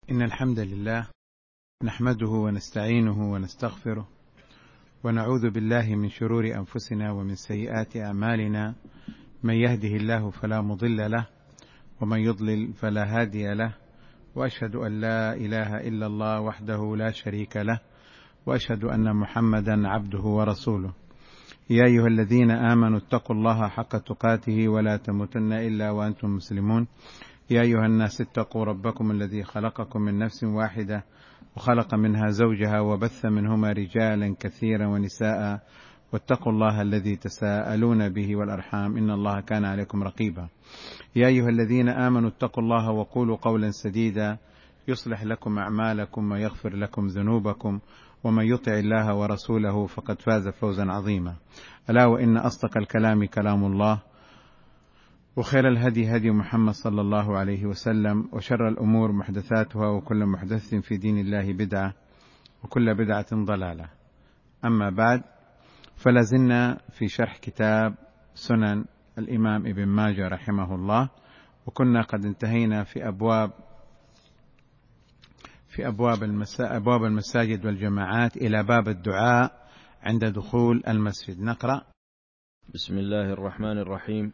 إن الحمد لله نحمده ونستعينه ونستغفره ونعوذ بالله من شرور أنفسنا ومن سيئات أعمالنا. من يهده الله فلا مضل له ومن يضلل فلا هادي له، وأشهد أن لا إله إلا الله وحده لا شريك له، وأشهد أن محمدا عبده ورسوله. يا أيها الذين آمنوا اتقوا الله حق تقاته ولا تموتن إلا وأنتم مسلمون. يا أيها الناس اتقوا ربكم الذي خلقكم من نفس واحدة وخلق منها زوجها وبث منهما رجالا كثيرا ونساء، واتقوا الله الذي تساءلون به والأرحام إن الله كان عليكم رقيبا. يا أيها الذين آمنوا اتقوا الله وقولوا قولا سديدا يصلح لكم أعمالكم ويغفر لكم ذنوبكم، ومن يطع الله ورسوله فقد فاز فوزا عظيما. ألا وإن أصدق الكلام كلام الله، وخير الهدي هدي محمد صلى الله عليه وسلم، وشر الأمور محدثاتها، وكل محدث في دين الله بدعة، وكل بدعة ضلالة. أما بعد، فلازلنا في شرح كتاب سنن الإمام ابن ماجه رحمه الله، وكنا قد انتهينا في أبواب المساجد والجماعات إلى باب الدعاء عند دخول المسجد. نقرأ. بسم الله الرحمن الرحيم.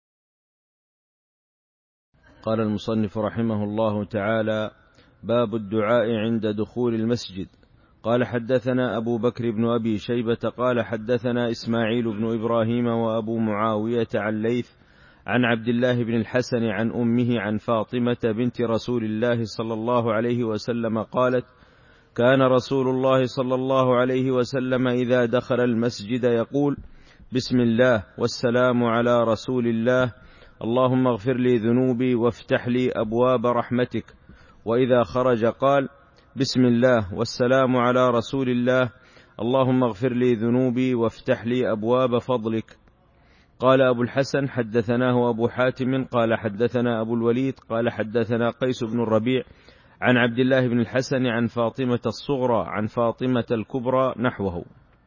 قال المصنف رحمه الله تعالى: باب الدعاء عند دخول المسجد. قال: حدثنا أبو بكر بن أبي شيبة قال حدثنا إسماعيل بن إبراهيم وأبو معاوية عن ليث عن عبد الله بن الحسن عن أمه عن فاطمة بنت رسول الله صلى الله عليه وسلم قالت: كان رسول الله صلى الله عليه وسلم إذا دخل المسجد يقول: بسم الله والسلام على رسول الله، اللهم اغفر لي ذنوبي وافتح لي أبواب رحمتك. وإذا خرج قال: بسم الله والسلام على رسول الله، اللهم اغفر لي ذنوبي وافتح لي أبواب فضلك. قال أبو الحسن: حدثناه أبو حاتم قال حدثنا أبو الوليد قال حدثنا قيس بن الربيع عن عبد الله بن الحسن عن فاطمة الصغرى عن فاطمة الكبرى نحوه.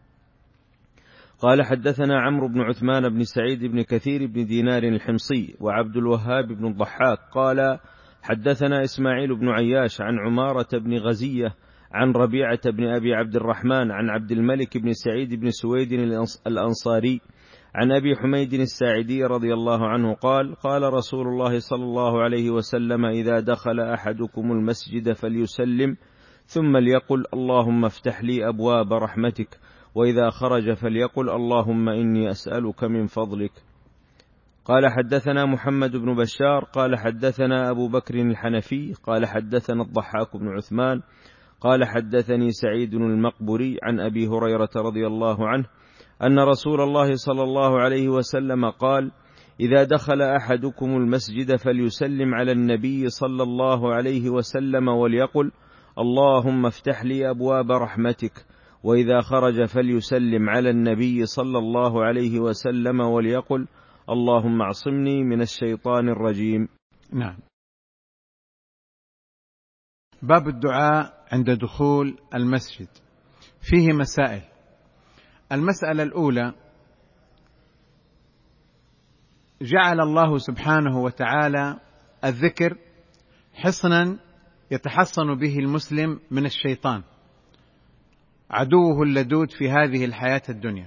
قال: حدثنا عمرو بن عثمان بن سعيد بن كثير بن دينار الحمصي وعبد الوهاب بن الضحاك قال: حدثنا إسماعيل بن عياش عن عمارة بن غزية عن ربيعة بن أبي عبد الرحمن عن عبد الملك بن سعيد بن سويد الأنصاري عن أبي حميد الساعدي رضي الله عنه قال: قال رسول الله صلى الله عليه وسلم: إذا دخل أحدكم المسجد فليسلم ثم ليقل: اللهم افتح لي أبواب رحمتك. وإذا خرج فليقل: اللهم إني أسألك من فضلك. قال: حدثنا محمد بن بشار قال حدثنا أبو بكر الحنفي قال حدثنا الضحاك بن عثمان قال حدثني سعيد المقبري عن أبي هريرة رضي الله عنه أن رسول الله صلى الله عليه وسلم قال: إذا دخل أحدكم المسجد فليسلم على النبي صلى الله عليه وسلم وليقل: اللهم افتح لي أبواب رحمتك. وإذا خرج فليسلم على النبي صلى الله عليه وسلم وليقل: اللهم اعصمني من الشيطان الرجيم. نعم. باب الدعاء عند دخول المسجد فيه مسائل. المسألة الأولى: جعل الله سبحانه وتعالى الذكر حصنا يتحصن به المسلم من الشيطان عدوه اللدود في هذه الحياة الدنيا،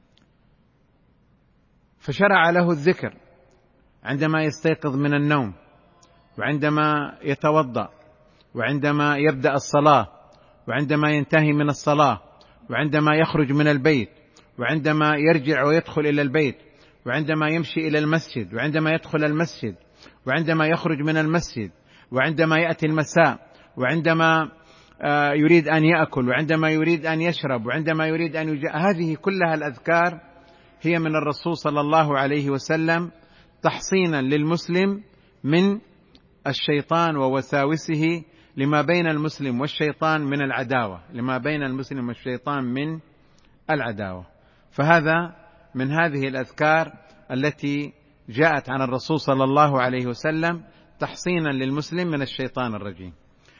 فشرع له الذكر عندما يستيقظ من النوم، وعندما يتوضأ، وعندما يبدأ الصلاة، وعندما ينتهي من الصلاة، وعندما يخرج من البيت، وعندما يرجع ويدخل إلى البيت، وعندما يمشي إلى المسجد، وعندما يدخل المسجد، وعندما يخرج من المسجد، وعندما يأتي المساء، وعندما يريد أن يأكل، وعندما يريد أن يشرب، وعندما يريد أن هذه كلها الأذكار هي من الرسول صلى الله عليه وسلم تحصينا للمسلم من الشيطان ووساوسه، لما بين المسلم والشيطان من العداوة، لما بين المسلم والشيطان من العداوة. فهذا من هذه الأذكار التي جاءت عن الرسول صلى الله عليه وسلم تحصينا للمسلم من الشيطان الرجيم.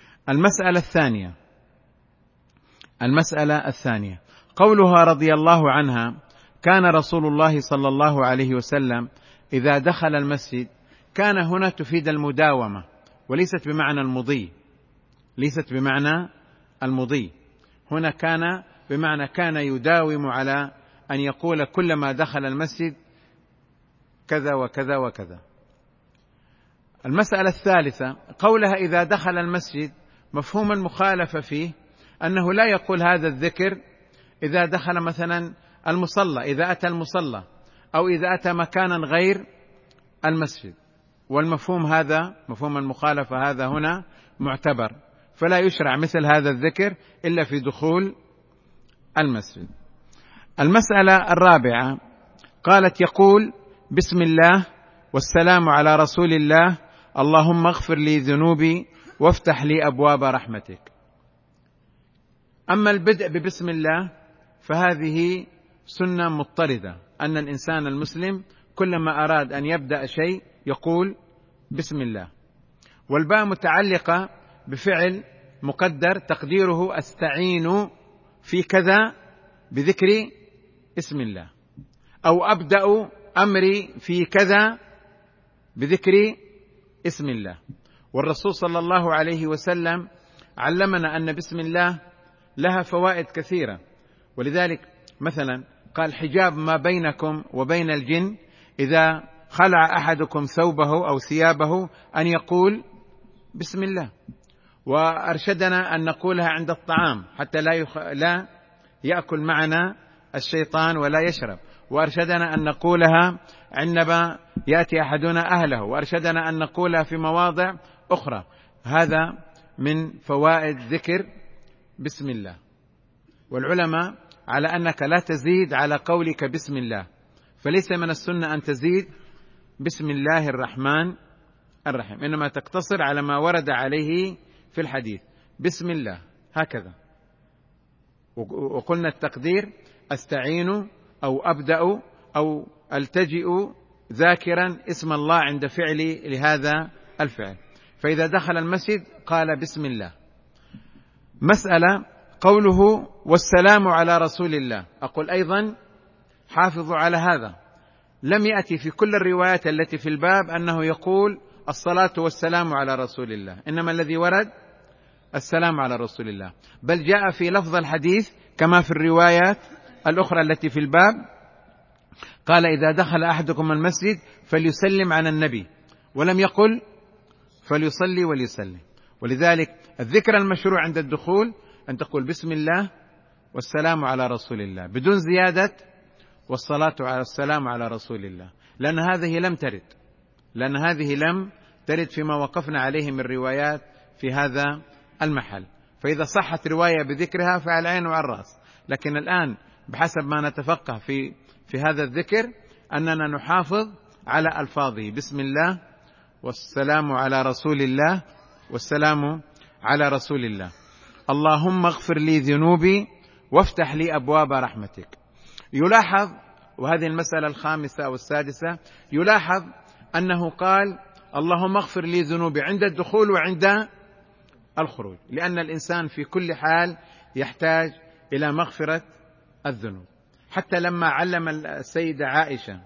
المسألة الثانية قولها رضي الله عنها: كان رسول الله صلى الله عليه وسلم إذا دخل المسجد. كان هنا تفيد المداومة وليست بمعنى المضي، ليست بمعنى المضي. هنا كان بمعنى كان يداوم على أن يقول كلما دخل المسجد كذا وكذا وكذا. المسألة الثالثة قولها إذا دخل المسجد، مفهوم المخالفة فيه أنه لا يقول هذا الذكر إذا دخل مثلا المصلى، إذا أتى المصلى، أو إذا أتى مكانا غير المسجد، والمفهوم هذا مفهوم المخالفة هذا هنا معتبر، فلا يشرع مثل هذا الذكر إلا في دخول المسجد. المسألة الرابعة قالت يقول بسم الله والسلام على رسول الله، اللهم اغفر لي ذنوبي وافتح لي أبواب رحمتك. أما البدء ببسم الله فهذه سنة مضطردة، أن الإنسان المسلم كلما أراد أن يبدأ شيء يقول بسم الله، والباء متعلقة بفعل مقدر تقديره أستعين في كذا بذكر اسم الله، أو أبدأ أمري في كذا بذكر اسم الله. والرسول صلى الله عليه وسلم علمنا أن بسم الله لها فوائد كثيرة، ولذلك مثلا قال حجاب ما بينكم وبين الجن، إذا خلع أحدكم ثوبه أو ثيابه أن يقول بسم الله. وأرشدنا أن نقولها عند الطعام حتى لا يأكل معنا الشيطان ولا يشرب، وأرشدنا أن نقولها عندما يأتي أحدنا أهله، وأرشدنا أن نقولها في مواضع أخرى. هذا من فوائد ذكر بسم الله. والعلماء على أنك لا تزيد على قولك بسم الله، فليس من السنة أن تزيد بسم الله الرحمن الرحيم، إنما تقتصر على ما ورد عليه في الحديث بسم الله هكذا. وقلنا التقدير أستعين أو أبدأ أو ألتجئ ذاكرا اسم الله عند فعلي لهذا الفعل. فإذا دخل المسجد قال بسم الله. مسألة قوله والسلام على رسول الله، أقول أيضا حافظوا على هذا، لم يأتي في كل الروايات التي في الباب أنه يقول الصلاة والسلام على رسول الله، إنما الذي ورد السلام على رسول الله، بل جاء في لفظ الحديث كما في الروايات الأخرى التي في الباب قال إذا دخل أحدكم المسجد فليسلم على النبي، ولم يقل فليصلي وليسلم. ولذلك الذكر المشروع عند الدخول أن تقول بسم الله والسلام على رسول الله بدون زيادة والصلاة والسلام على رسول الله، لأن هذه لم ترد فيما وقفنا عليه من روايات في هذا المحل. فإذا صحت رواية بذكرها فعلى العين وعلى الرأس، لكن الآن بحسب ما نتفقه في هذا الذكر أننا نحافظ على ألفاظه بسم الله والسلام على رسول الله والسلام على رسول الله. اللهم اغفر لي ذنوبي وافتح لي أبواب رحمتك. يلاحظ، وهذه المسألة الخامسة أو السادسة، يلاحظ أنه قال اللهم اغفر لي ذنوبي عند الدخول وعند الخروج، لأن الإنسان في كل حال يحتاج إلى مغفرة الذنوب. حتى لما علم السيدة عائشة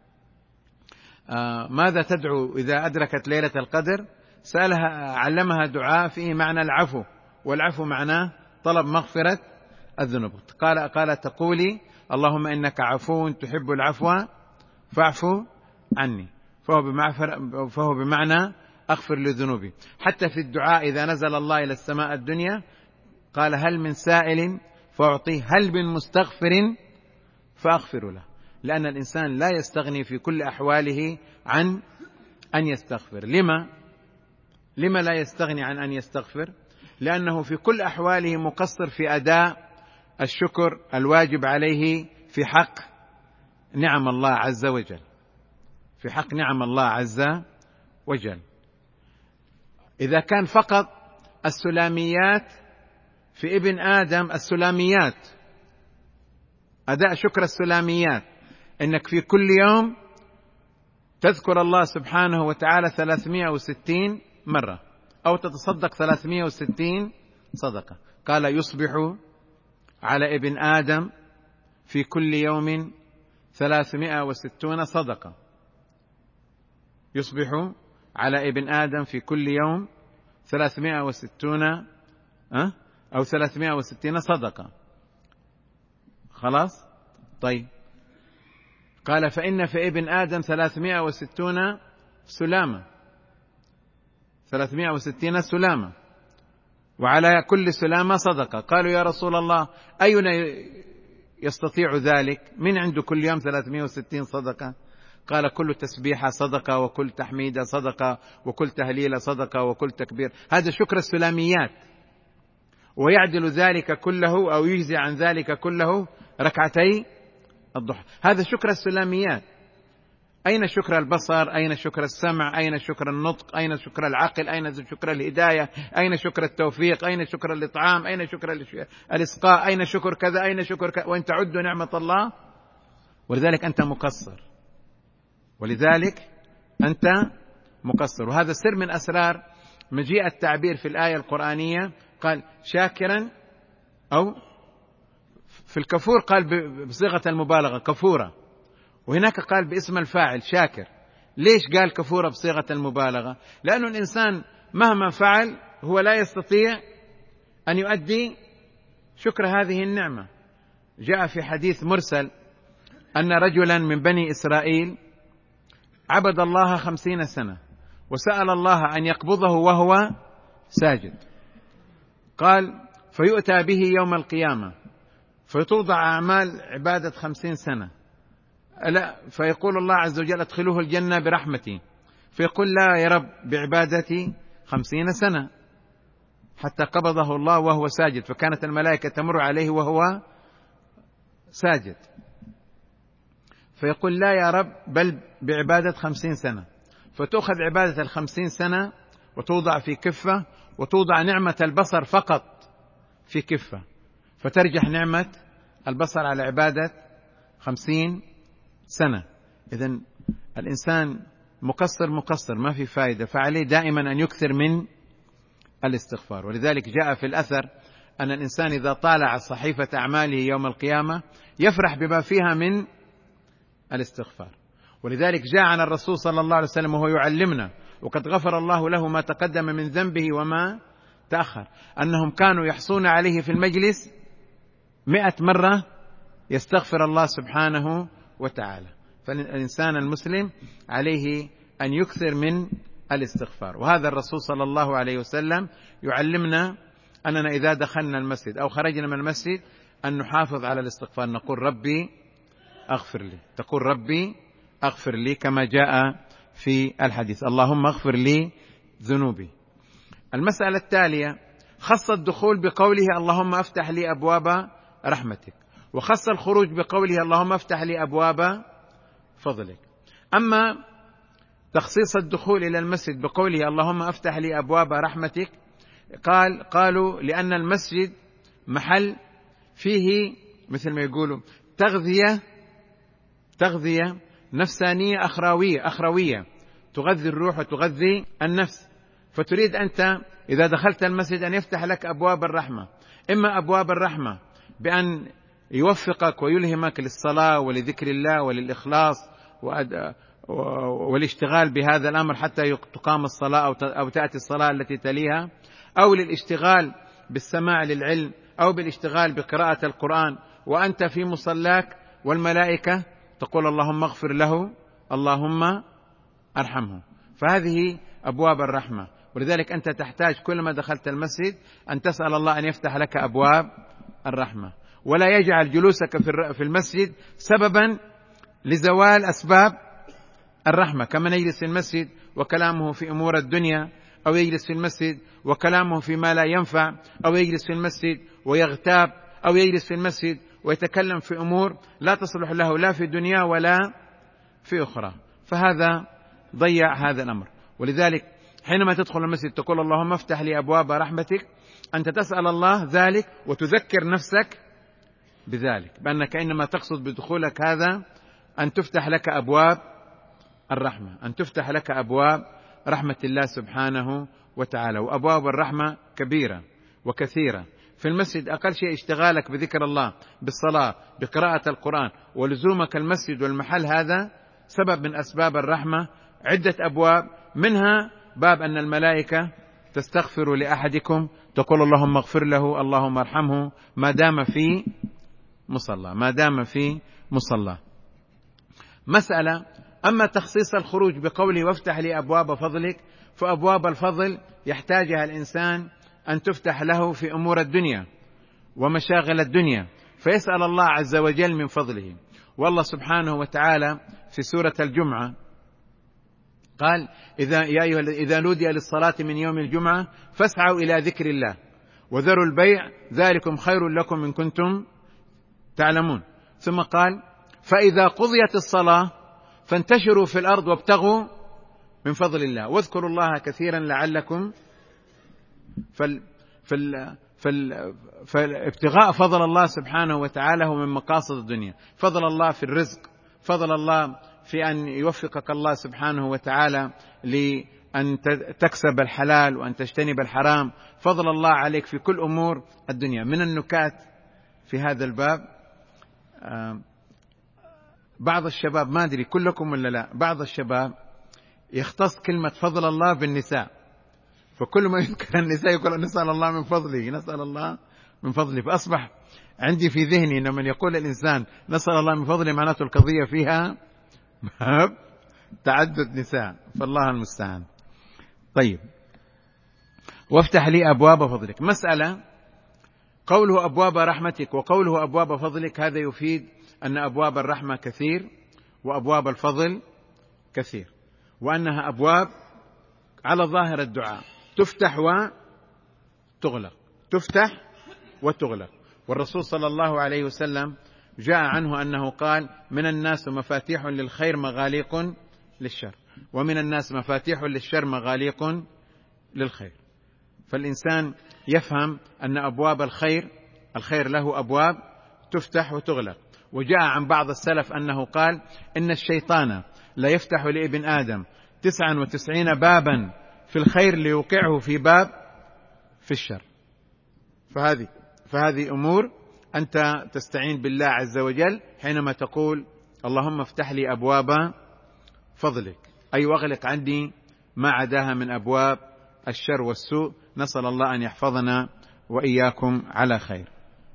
ماذا تدعو إذا أدركت ليلة القدر، علمها دعاء فيه معنى العفو، والعفو معناه طلب مغفرة الذنوب. قال تقولي اللهم إنك عفو تحب العفو فاعفو عني، فهو بمعنى أغفر لذنوبي. حتى في الدعاء إذا نزل الله إلى السماء الدنيا قال هل من سائل فأعطيه، هل من مستغفر فأغفر له، لأن الإنسان لا يستغني في كل أحواله عن أن يستغفر. لما لا يستغني عن أن يستغفر؟ لأنه في كل أحواله مقصر في أداء الشكر الواجب عليه في حق نعم الله عز وجل، في حق نعم الله عز وجل. إذا كان فقط السلاميات في ابن آدم، السلاميات أداء شكر السلاميات، إنك في كل يوم تذكر الله سبحانه وتعالى 360 مرة أو تتصدق 360 صدقة. قال يصبح على ابن آدم في كل يوم 360 صدقة، يصبح على ابن آدم في كل يوم 360 أو 360 صدقة. خلاص؟ طيب، قال فإن في ابن آدم 360 سلامة، 360 سلامة، وعلى كل سلامة صدقة. قالوا يا رسول الله أينا يستطيع ذلك؟ من عنده كل يوم 360 صدقة؟ قال كل تسبيحة صدقة، وكل تحميدة صدقة، وكل تهليلة صدقة، وكل تكبير. هذا شكر السلاميات، ويعدل ذلك كله أو يجزي عن ذلك كله ركعتي الضحى. هذا شكر السلاميات. أين شكر البصر؟ أين شكر السمع؟ أين شكر النطق؟ أين شكر العقل؟ أين شكر الهداية؟ أين شكر التوفيق؟ أين شكر الإطعام؟ أين شكر الإسقاء؟ أين شكر كذا؟ أين شكر كذا؟ وإن تعدوا نعمة الله. ولذلك أنت مقصر، ولذلك أنت مقصر. وهذا سر من أسرار مجيء التعبير في الآية القرآنية. قال شاكرا، أو في الكفور قال بصيغة المبالغة كفورة، وهناك قال باسم الفاعل شاكر. ليش قال كفورة بصيغة المبالغة؟ لأنه الإنسان مهما فعل هو لا يستطيع أن يؤدي شكر هذه النعمة. جاء في حديث مرسل أن رجلا من بني إسرائيل عبد الله 50 سنة وسأل الله أن يقبضه وهو ساجد. قال فيؤتى به يوم القيامة فتوضع أعمال عبادة 50 سنة، لا، فيقول الله عز وجل ادخلوه الجنة برحمتي، فيقول لا يا رب بعبادتي 50 سنة، حتى قبضه الله وهو ساجد، فكانت الملائكة تمر عليه وهو ساجد، فيقول لا يا رب بل بعبادة 50 سنة، فتأخذ عبادة 50 سنة وتوضع في كفة، وتوضع نعمة البصر فقط في كفة، فترجح نعمة البصر على عبادة 50 سنة. إذن الإنسان مقصر ما في فائدة، فعليه دائما أن يكثر من الاستغفار. ولذلك جاء في الأثر أن الإنسان إذا طالع صحيفة أعماله يوم القيامة يفرح بما فيها من الاستغفار. ولذلك جاء عن الرسول صلى الله عليه وسلم وهو يعلمنا، وقد غفر الله له ما تقدم من ذنبه وما تأخر، أنهم كانوا يحصون عليه في المجلس 100 مرة يستغفر الله سبحانه وتعالى. فالإنسان المسلم عليه أن يكثر من الاستغفار. وهذا الرسول صلى الله عليه وسلم يعلمنا أننا إذا دخلنا المسجد أو خرجنا من المسجد أن نحافظ على الاستغفار، نقول ربي أغفر لي، تقول ربي أغفر لي، كما جاء في الحديث اللهم اغفر لي ذنوبي. المسألة التالية خص الدخول بقوله اللهم افتح لي أبواب رحمتك، وخص الخروج بقوله اللهم افتح لي أبواب فضلك. أما تخصيص الدخول إلى المسجد بقوله اللهم افتح لي أبواب رحمتك، قالوا لأن المسجد محل فيه مثل ما يقولوا تغذية نفسانية أخروية تغذي الروح وتغذي النفس، فتريد أنت إذا دخلت المسجد أن يفتح لك أبواب الرحمة، إما أبواب الرحمة بأن يوفقك ويلهمك للصلاة ولذكر الله وللإخلاص والاشتغال بهذا الأمر حتى تقام الصلاة أو تأتي الصلاة التي تليها، أو للاشتغال بالسماع للعلم، أو بالاشتغال بقراءة القرآن وأنت في مصلاك والملائكة تقول اللهم اغفر له اللهم أرحمه. فهذه أبواب الرحمة. ولذلك أنت تحتاج كلما دخلت المسجد أن تسأل الله أن يفتح لك أبواب الرحمة، ولا يجعل جلوسك في المسجد سببا لزوال أسباب الرحمة، كما يجلس في المسجد وكلامه في أمور الدنيا، أو يجلس في المسجد وكلامه فيما لا ينفع، أو يجلس في المسجد ويغتاب، أو يجلس في المسجد ويتكلم في أمور لا تصلح له لا في دنيا ولا في أخرى، فهذا ضيع هذا الأمر. ولذلك حينما تدخل المسجد تقول اللهم افتح لي أبواب رحمتك، أنت تسأل الله ذلك وتذكر نفسك بذلك، بأنك إنما تقصد بدخولك هذا أن تفتح لك أبواب الرحمة، أن تفتح لك أبواب رحمة الله سبحانه وتعالى. وأبواب الرحمة كبيرة وكثيرة. في المسجد أقل شيء اشتغالك بذكر الله، بالصلاة، بقراءة القرآن، ولزومك المسجد والمحل، هذا سبب من أسباب الرحمة. عدة أبواب، منها باب أن الملائكة تستغفر لأحدكم تقول اللهم اغفر له، اللهم ارحمه، ما دام في مصلى. مسألة. أما تخصيص الخروج بقوله وافتح لي أبواب فضلك، فأبواب الفضل يحتاجها الإنسان أن تفتح له في أمور الدنيا ومشاغل الدنيا، فيسأل الله عز وجل من فضله. والله سبحانه وتعالى في سورة الجمعة قال إذا نودي للصلاة من يوم الجمعة فاسعوا إلى ذكر الله وذروا البيع ذلكم خير لكم إن كنتم تعلمون. ثم قال فإذا قضيت الصلاة فانتشروا في الأرض وابتغوا من فضل الله واذكروا الله كثيرا لعلكم فابتغاء فضل الله سبحانه وتعالى هو من مقاصد الدنيا. فضل الله في الرزق، فضل الله في أن يوفقك الله سبحانه وتعالى لأن تكسب الحلال وأن تجتنب الحرام، فضل الله عليك في كل أمور الدنيا. من النكات في هذا الباب، بعض الشباب، ما أدري كلكم ولا لا، بعض الشباب يختص كلمة فضل الله بالنساء، فكل ما يذكر النساء يقول نسأل الله من فضله، نسأل الله من فضله. فأصبح عندي في ذهني أن من يقول الإنسان نسأل الله من فضله معناته القضية فيها تعدد نساء، فالله المستعان. طيب، وافتح لي أبواب فضلك. مسألة. قوله أبواب رحمتك وقوله أبواب فضلك، هذا يفيد أن أبواب الرحمة كثير وأبواب الفضل كثير، وأنها أبواب على ظاهر الدعاء تفتح وتغلق، تفتح وتغلق. والرسول صلى الله عليه وسلم جاء عنه أنه قال من الناس مفاتيح للخير مغاليق للشر، ومن الناس مفاتيح للشر مغاليق للخير. فالإنسان يفهم أن أبواب الخير له أبواب تفتح وتغلق. وجاء عن بعض السلف أنه قال إن الشيطان لا يفتح لابن آدم 99 بابا في الخير ليوقعه في باب في الشر. فهذه أمور أنت تستعين بالله عز وجل حينما تقول اللهم افتح لي أبواب فضلك، أي واغلق عني ما عداها من أبواب الشر والسوء. نسأل الله أن يحفظنا وإياكم على خير.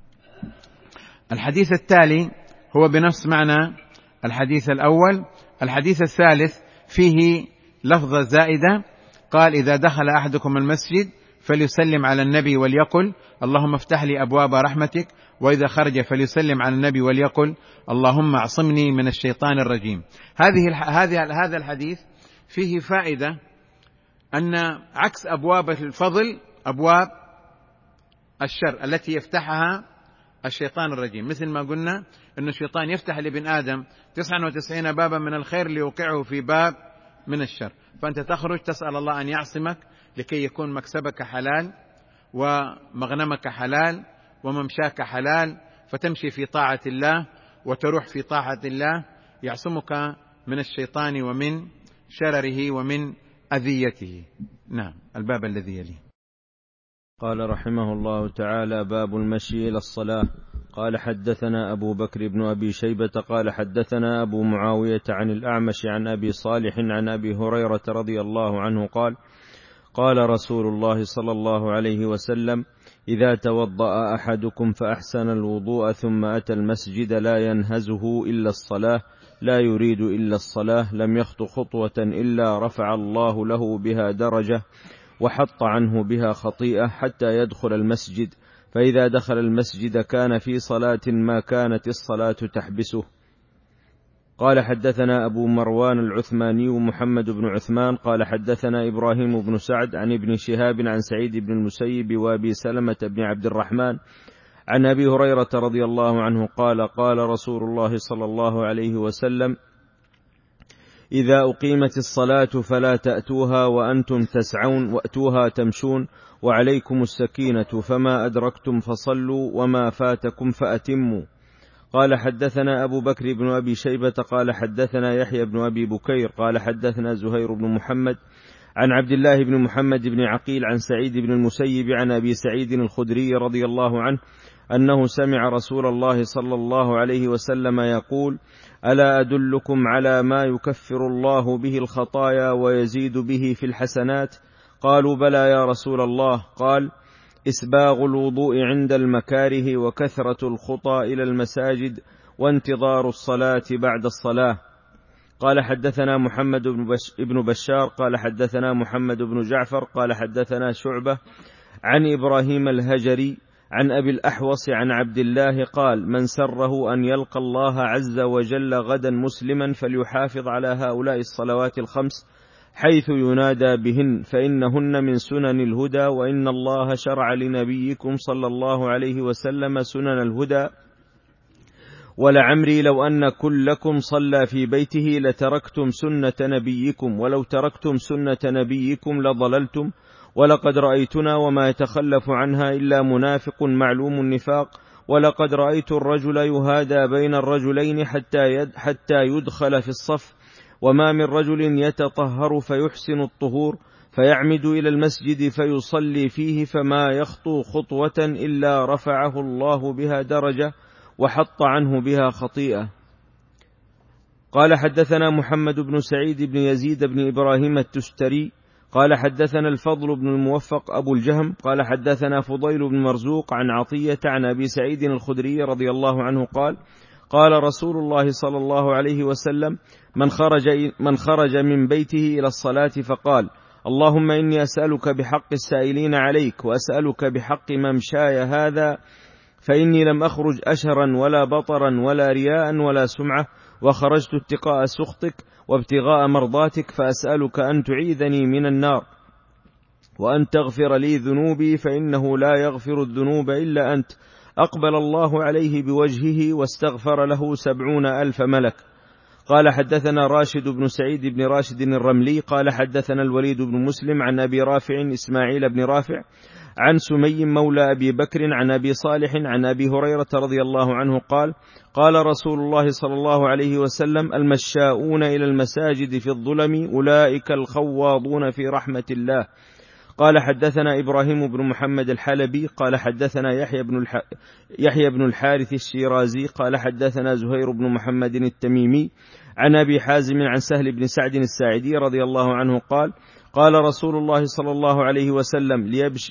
الحديث التالي هو بنفس معنى الحديث الأول. الحديث الثالث فيه لفظة زائدة، قال إذا دخل أحدكم المسجد فليسلم على النبي وليقل اللهم افتح لي أبواب رحمتك، وإذا خرج فليسلم على النبي وليقل اللهم اعصمني من الشيطان الرجيم. هذا الحديث فيه فائدة أن عكس أبواب الفضل أبواب الشر التي يفتحها الشيطان الرجيم، مثل ما قلنا أن الشيطان يفتح لابن آدم 99 بابا من الخير ليوقعه في باب من الشر، فأنت تخرج تسأل الله أن يعصمك لكي يكون مكسبك حلال ومغنمك حلال وممشاك حلال، فتمشي في طاعة الله وتروح في طاعة الله، يعصمك من الشيطان ومن شرره ومن أذيته. نعم، الباب الذي يليه. قال رحمه الله تعالى: باب المشي إلى الصلاة. قال حدثنا أبو بكر بن أبي شيبة قال حدثنا أبو معاوية عن الأعمش عن أبي صالح عن أبي هريرة رضي الله عنه قال: قال رسول الله صلى الله عليه وسلم: إذا توضأ أحدكم فأحسن الوضوء ثم أتى المسجد لا ينهزه إلا الصلاة، لا يريد إلا الصلاة، لم يخط خطوة إلا رفع الله له بها درجة وحط عنه بها خطيئة حتى يدخل المسجد، فإذا دخل المسجد كان في صلاة ما كانت الصلاة تحبسه. قال حدثنا أبو مروان العثماني محمد بن عثمان قال حدثنا إبراهيم بن سعد عن ابن شهاب عن سعيد بن المسيب وأبي سلمة بن عبد الرحمن عن أبي هريرة رضي الله عنه قال: قال رسول الله صلى الله عليه وسلم: إذا أقيمت الصلاة فلا تأتوها وأنتم تسعون وأتوها تمشون، وعليكم السكينة، فما أدركتم فصلوا وما فاتكم فأتموا. قال حدثنا أبو بكر بن أبي شيبة قال حدثنا يحيى بن أبي بكير قال حدثنا زهير بن محمد عن عبد الله بن محمد بن عقيل عن سعيد بن المسيب عن أبي سعيد الخدري رضي الله عنه أنه سمع رسول الله صلى الله عليه وسلم يقول: ألا أدلكم على ما يكفر الله به الخطايا ويزيد به في الحسنات؟ قالوا بلى يا رسول الله. قال: إسباغ الوضوء عند المكاره، وكثرة الخطى إلى المساجد، وانتظار الصلاة بعد الصلاة. قال: حدثنا محمد بن بشار قال حدثنا محمد بن جعفر قال حدثنا شعبة عن إبراهيم الهجري عن أبي الأحوص عن عبد الله قال: من سره أن يلقى الله عز وجل غدا مسلما فليحافظ على هؤلاء الصلوات الخمس حيث ينادى بهن، فإنهن من سنن الهدى، وإن الله شرع لنبيكم صلى الله عليه وسلم سنن الهدى، ولعمري لو أن كلكم صلى في بيته لتركتم سنة نبيكم، ولو تركتم سنة نبيكم لضللتم، ولقد رأيتنا وما يتخلف عنها إلا منافق معلوم النفاق، ولقد رأيت الرجل يهادى بين الرجلين حتى يدخل في الصف، وما من رجل يتطهر فيحسن الطهور فيعمد إلى المسجد فيصلي فيه فما يخطو خطوة إلا رفعه الله بها درجة وحط عنه بها خطيئة. قال: حدثنا محمد بن سعيد بن يزيد بن إبراهيم التستري قال حدثنا الفضل بن الموفق أبو الجهم قال حدثنا فضيل بن مرزوق عن عطية عن أبي سعيد الخدري رضي الله عنه قال: قال رسول الله صلى الله عليه وسلم: من خرج من بيته إلى الصلاة فقال: اللهم إني أسألك بحق السائلين عليك، وأسألك بحق ممشاي هذا، فإني لم أخرج أشهرا ولا بطرا ولا رياء ولا سمعة، وخرجت اتقاء سخطك وابتغاء مرضاتك، فأسألك أن تعيذني من النار، وأن تغفر لي ذنوبي، فإنه لا يغفر الذنوب إلا أنت. أقبل الله عليه بوجهه واستغفر له 70,000 ملك. قال: حدثنا راشد بن سعيد بن راشد الرملي قال حدثنا الوليد بن مسلم عن أبي رافع إسماعيل بن رافع عن سمي مولى أبي بكر عن أبي صالح عن أبي هريرة رضي الله عنه قال: قال رسول الله صلى الله عليه وسلم: المشاؤون إلى المساجد في الظلم أولئك الخواضون في رحمة الله. قال: حدثنا إبراهيم بن محمد الحلبي قال حدثنا يحيى بن الحارث الشيرازي قال حدثنا زهير بن محمد التميمي عن أبي حازم عن سهل بن سعد الساعدي رضي الله عنه قال: قال رسول الله صلى الله عليه وسلم: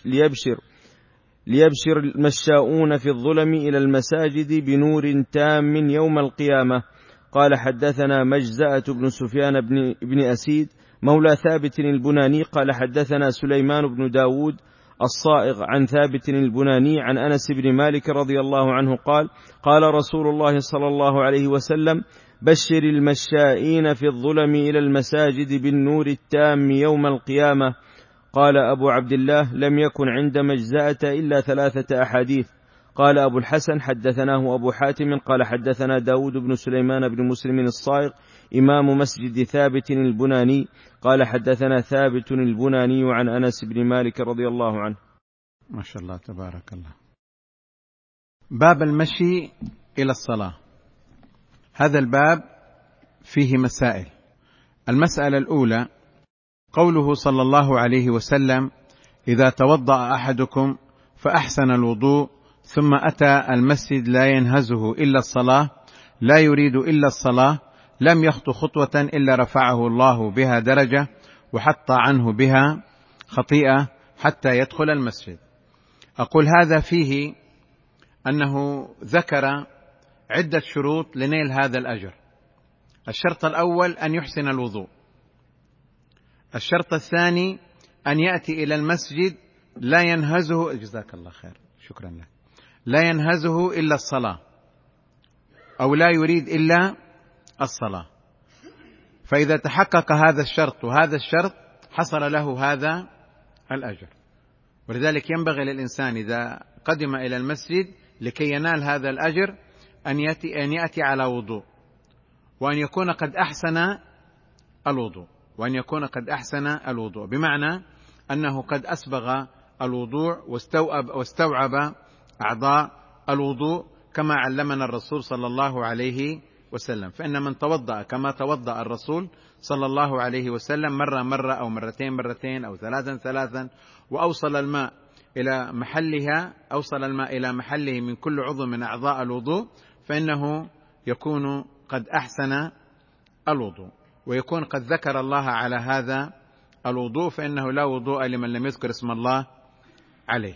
ليبشر المشاؤون في الظلم إلى المساجد بنور تام يوم القيامة. قال: حدثنا مجزأة بن سفيان بن أسيد مولى ثابت البناني قال حدثنا سليمان بن داود الصائغ عن ثابت البناني عن أنس بن مالك رضي الله عنه قال: قال رسول الله صلى الله عليه وسلم: بشر المشائين في الظلم إلى المساجد بالنور التام يوم القيامة. قال أبو عبد الله: لم يكن عند مجزأة إلا 3 أحاديث. قال أبو الحسن: حدثناه أبو حاتم قال حدثنا داود بن سليمان بن مسلم الصائغ إمام مسجد ثابت البناني قال حدثنا ثابت البناني عن أنس بن مالك رضي الله عنه. ما شاء الله تبارك الله. باب المشي إلى الصلاة. هذا الباب فيه مسائل. المسألة الأولى قوله صلى الله عليه وسلم: إذا توضأ أحدكم فأحسن الوضوء ثم أتى المسجد لا ينهزه إلا الصلاة، لا يريد إلا الصلاة، لم يخط خطوة إلا رفعه الله بها درجة وحط عنه بها خطيئة حتى يدخل المسجد. أقول هذا فيه أنه ذكر عدة شروط لنيل هذا الأجر. الشرط الأول أن يحسن الوضوء. الشرط الثاني أن يأتي إلى المسجد لا ينهزه، جزاك الله خير، شكرا لك، لا ينهزه إلا الصلاة، أو لا يريد إلا الصلاة. فإذا تحقق هذا الشرط وهذا الشرط حصل له هذا الأجر. ولذلك ينبغي للإنسان إذا قدم إلى المسجد لكي ينال هذا الأجر أن يأتي على وضوء، وأن يكون قد أحسن الوضوء، بمعنى أنه قد أسبغ الوضوء واستوعب أعضاء الوضوء كما علمنا الرسول صلى الله عليه وسلم. فإن من توضأ كما توضأ الرسول صلى الله عليه وسلم مرة أو مرتين أو ثلاثا وأوصل الماء إلى محله من كل عضو من أعضاء الوضوء، فإنه يكون قد أحسن الوضوء، ويكون قد ذكر الله على هذا الوضوء فإنه لا وضوء لمن لم يذكر اسم الله عليه.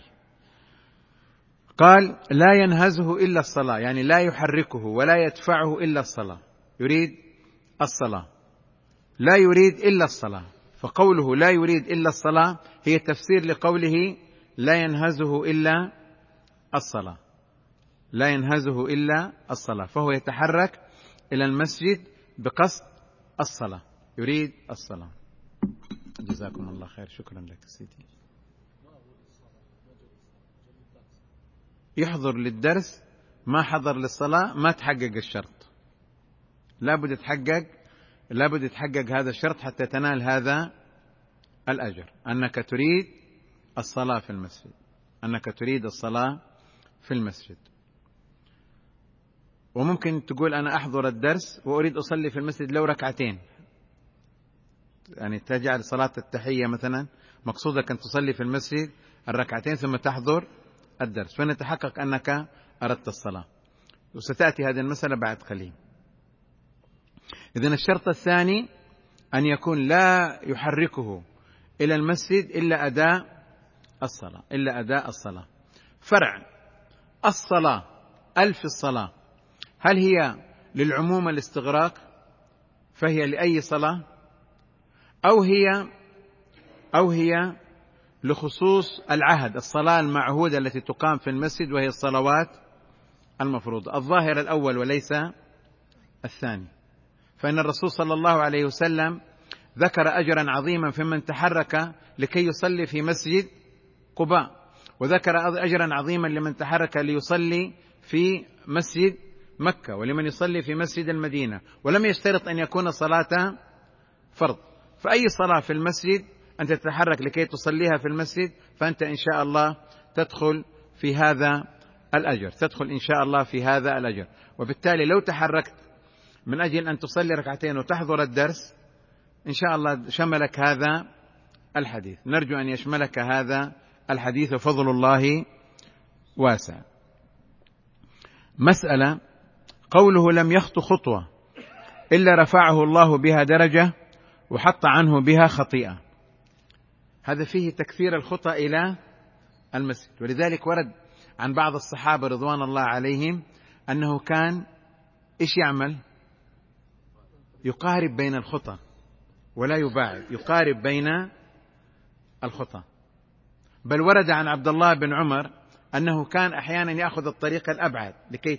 قال لا ينهزه إلا الصلاة، يعني لا يحركه ولا يدفعه إلا الصلاة، يريد الصلاة، لا يريد إلا الصلاة. فقوله لا يريد إلا الصلاة هي تفسير لقوله لا ينهزه إلا الصلاة، لا ينهزه إلا الصلاة، فهو يتحرك إلى المسجد بقصد الصلاة، يريد الصلاة. جزاكم الله خير، شكرا لك سيدي. يحضر للدرس ما حضر للصلاة ما تحقق الشرط، لابد يتحقق هذا الشرط حتى تنال هذا الأجر، أنك تريد الصلاة في المسجد، أنك تريد الصلاة في المسجد. وممكن تقول أنا أحضر الدرس وأريد أصلي في المسجد لو ركعتين، يعني تجعل صلاة التحية مثلا مقصودك أن تصلي في المسجد الركعتين ثم تحضر الدرس، فنتحقق أنك أردت الصلاة، وستأتي هذه المسألة بعد قليل. إذن الشرط الثاني أن يكون لا يحركه إلى المسجد إلا أداء الصلاة. فرع الصلاة ألف الصلاة، هل هي للعموم الاستغراق فهي لأي صلاة، أو هي لخصوص العهد، الصلاة المعهودة التي تقام في المسجد وهي الصلوات المفروضة؟ الظاهر الأول وليس الثاني، فإن الرسول صلى الله عليه وسلم ذكر أجرا عظيما في من تحرك لكي يصلي في مسجد قباء، وذكر أجرا عظيما لمن تحرك ليصلي في مسجد مكة، ولمن يصلي في مسجد المدينة، ولم يشترط أن يكون صلاة فرض. فأي صلاة في المسجد أنت تتحرك لكي تصليها في المسجد فأنت إن شاء الله تدخل في هذا الأجر، تدخل إن شاء الله في هذا الأجر. وبالتالي لو تحركت من أجل أن تصلي ركعتين وتحضر الدرس إن شاء الله شملك هذا الحديث، نرجو أن يشملك هذا الحديث، وفضل الله واسع. مسألة قوله لم يخط خطوة إلا رفعه الله بها درجة وحط عنه بها خطيئة، هذا فيه تكثير الخطى إلى المسجد. ولذلك ورد عن بعض الصحابة رضوان الله عليهم أنه كان إيش يعمل؟ يقارب بين الخطى ولا يباعد، يقارب بين الخطى. بل ورد عن عبد الله بن عمر أنه كان أحيانا يأخذ الطريق الأبعد لكي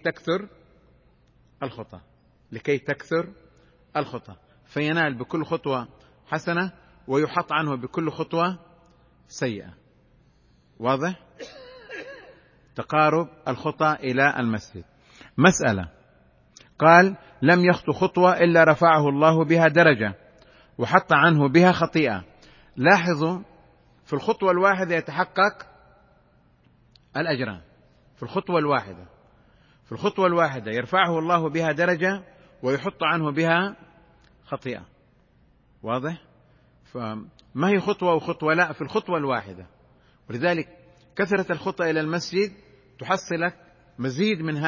تكثر الخطى، فينال بكل خطوة حسنة ويحط عنه بكل خطوة سيئة. واضح؟ تقارب الخطى إلى المسجد. مسألة قال لم يخط خطوة إلا رفعه الله بها درجة وحط عنه بها خطيئة. لاحظوا في الخطوة الواحدة يتحقق الأجران، في الخطوة الواحدة يرفعه الله بها درجة ويحط عنه بها خطيئة. واضح؟ فما هي خطوة وخطوة، لا، في الخطوة الواحدة. ولذلك كثرة الخطى إلى المسجد تحصلك مزيد من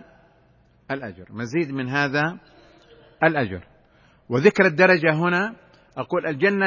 هذا الأجر. وذكر الدرجة هنا أقول الجنة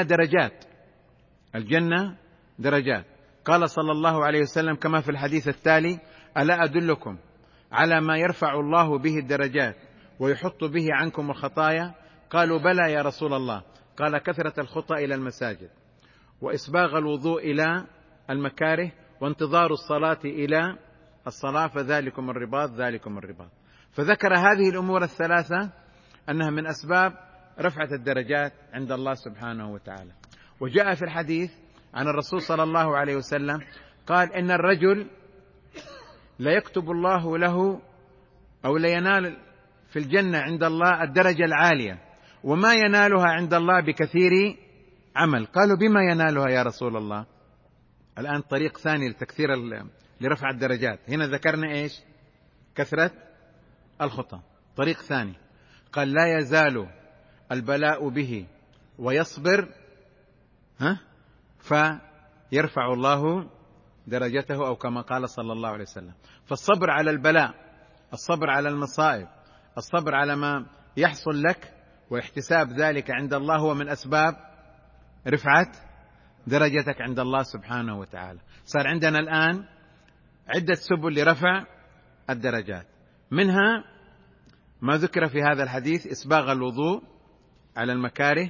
درجات. قال صلى الله عليه وسلم كما في الحديث التالي: ألا أدلكم على ما يرفع الله به الدرجات ويحط به عنكم الخطايا؟ قالوا بلى يا رسول الله. قال كثرة الخطى إلى المساجد، وإسباغ الوضوء إلى المكاره، وانتظار الصلاة إلى الصلاة، فذلكم الرباط. فذكر هذه الأمور الثلاثة أنها من أسباب رفعة الدرجات عند الله سبحانه وتعالى. وجاء في الحديث عن الرسول صلى الله عليه وسلم قال إن الرجل لا يكتب الله له أو لا ينال في الجنة عند الله الدرجة العالية، وما ينالها عند الله بكثير عمل. قالوا بما ينالها يا رسول الله؟ الآن طريق ثاني لتكثير لرفع الدرجات. هنا ذكرنا إيش؟ كثرة الخطى. طريق ثاني قال لا يزال البلاء به ويصبر فيرفع الله درجته، أو كما قال صلى الله عليه وسلم. فالصبر على البلاء، الصبر على المصائب، الصبر على ما يحصل لك واحتساب ذلك عند الله هو من أسباب رفعت درجتك عند الله سبحانه وتعالى. صار عندنا الآن عدة سبل لرفع الدرجات، منها ما ذكر في هذا الحديث: إسباغ الوضوء على المكاره،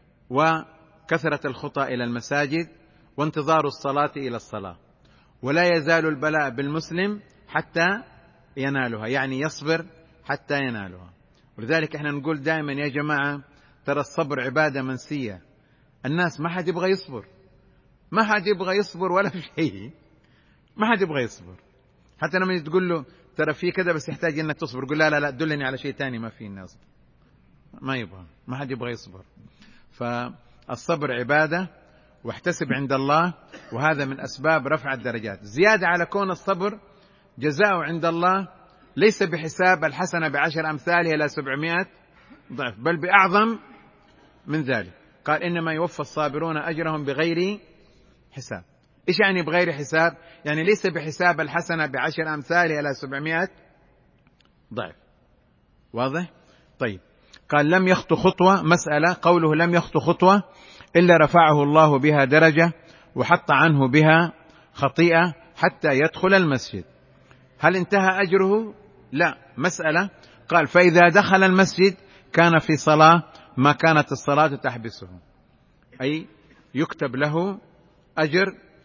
وكثرة الخطى إلى المساجد، وانتظار الصلاة إلى الصلاة. ولا يزال البلاء بالمسلم حتى ينالها، يعني يصبر حتى ينالها. ولذلك احنا نقول دائما يا جماعة ترى الصبر عبادة منسية. الناس ما حد يبغى يصبر، ما حد يبغى يصبر ولا شيء، ما حد يبغى يصبر. حتى لما تقول له ترى في كذا بس يحتاج انك تصبر، يقول لا لا لا دلني على شيء تاني ما في اني اصبر. ما يبغى، ما حد يبغى يصبر. فالصبر عبادة، واحتسب عند الله، وهذا من أسباب رفع الدرجات. زيادة على كون الصبر جزاؤه عند الله ليس بحساب الحسنة ب10 أمثالها إلى 700 ضعف، بل بأعظم من ذلك. قال إنما يوفى الصابرون أجرهم بغير حساب. إيش يعني بغير حساب؟ يعني ليس بحساب الحسنة ب10 أمثالها إلى 700 ضعف. واضح؟ طيب، قال لم يخطو خطوة. مسألة قوله لم يخطو خطوة إلا رفعه الله بها درجة وحط عنه بها خطيئة حتى يدخل المسجد. هل انتهى أجره؟ لا. مسألة قال فإذا دخل المسجد كان في صلاة ما كانت الصلاة تحبسه، أي يكتب له أجر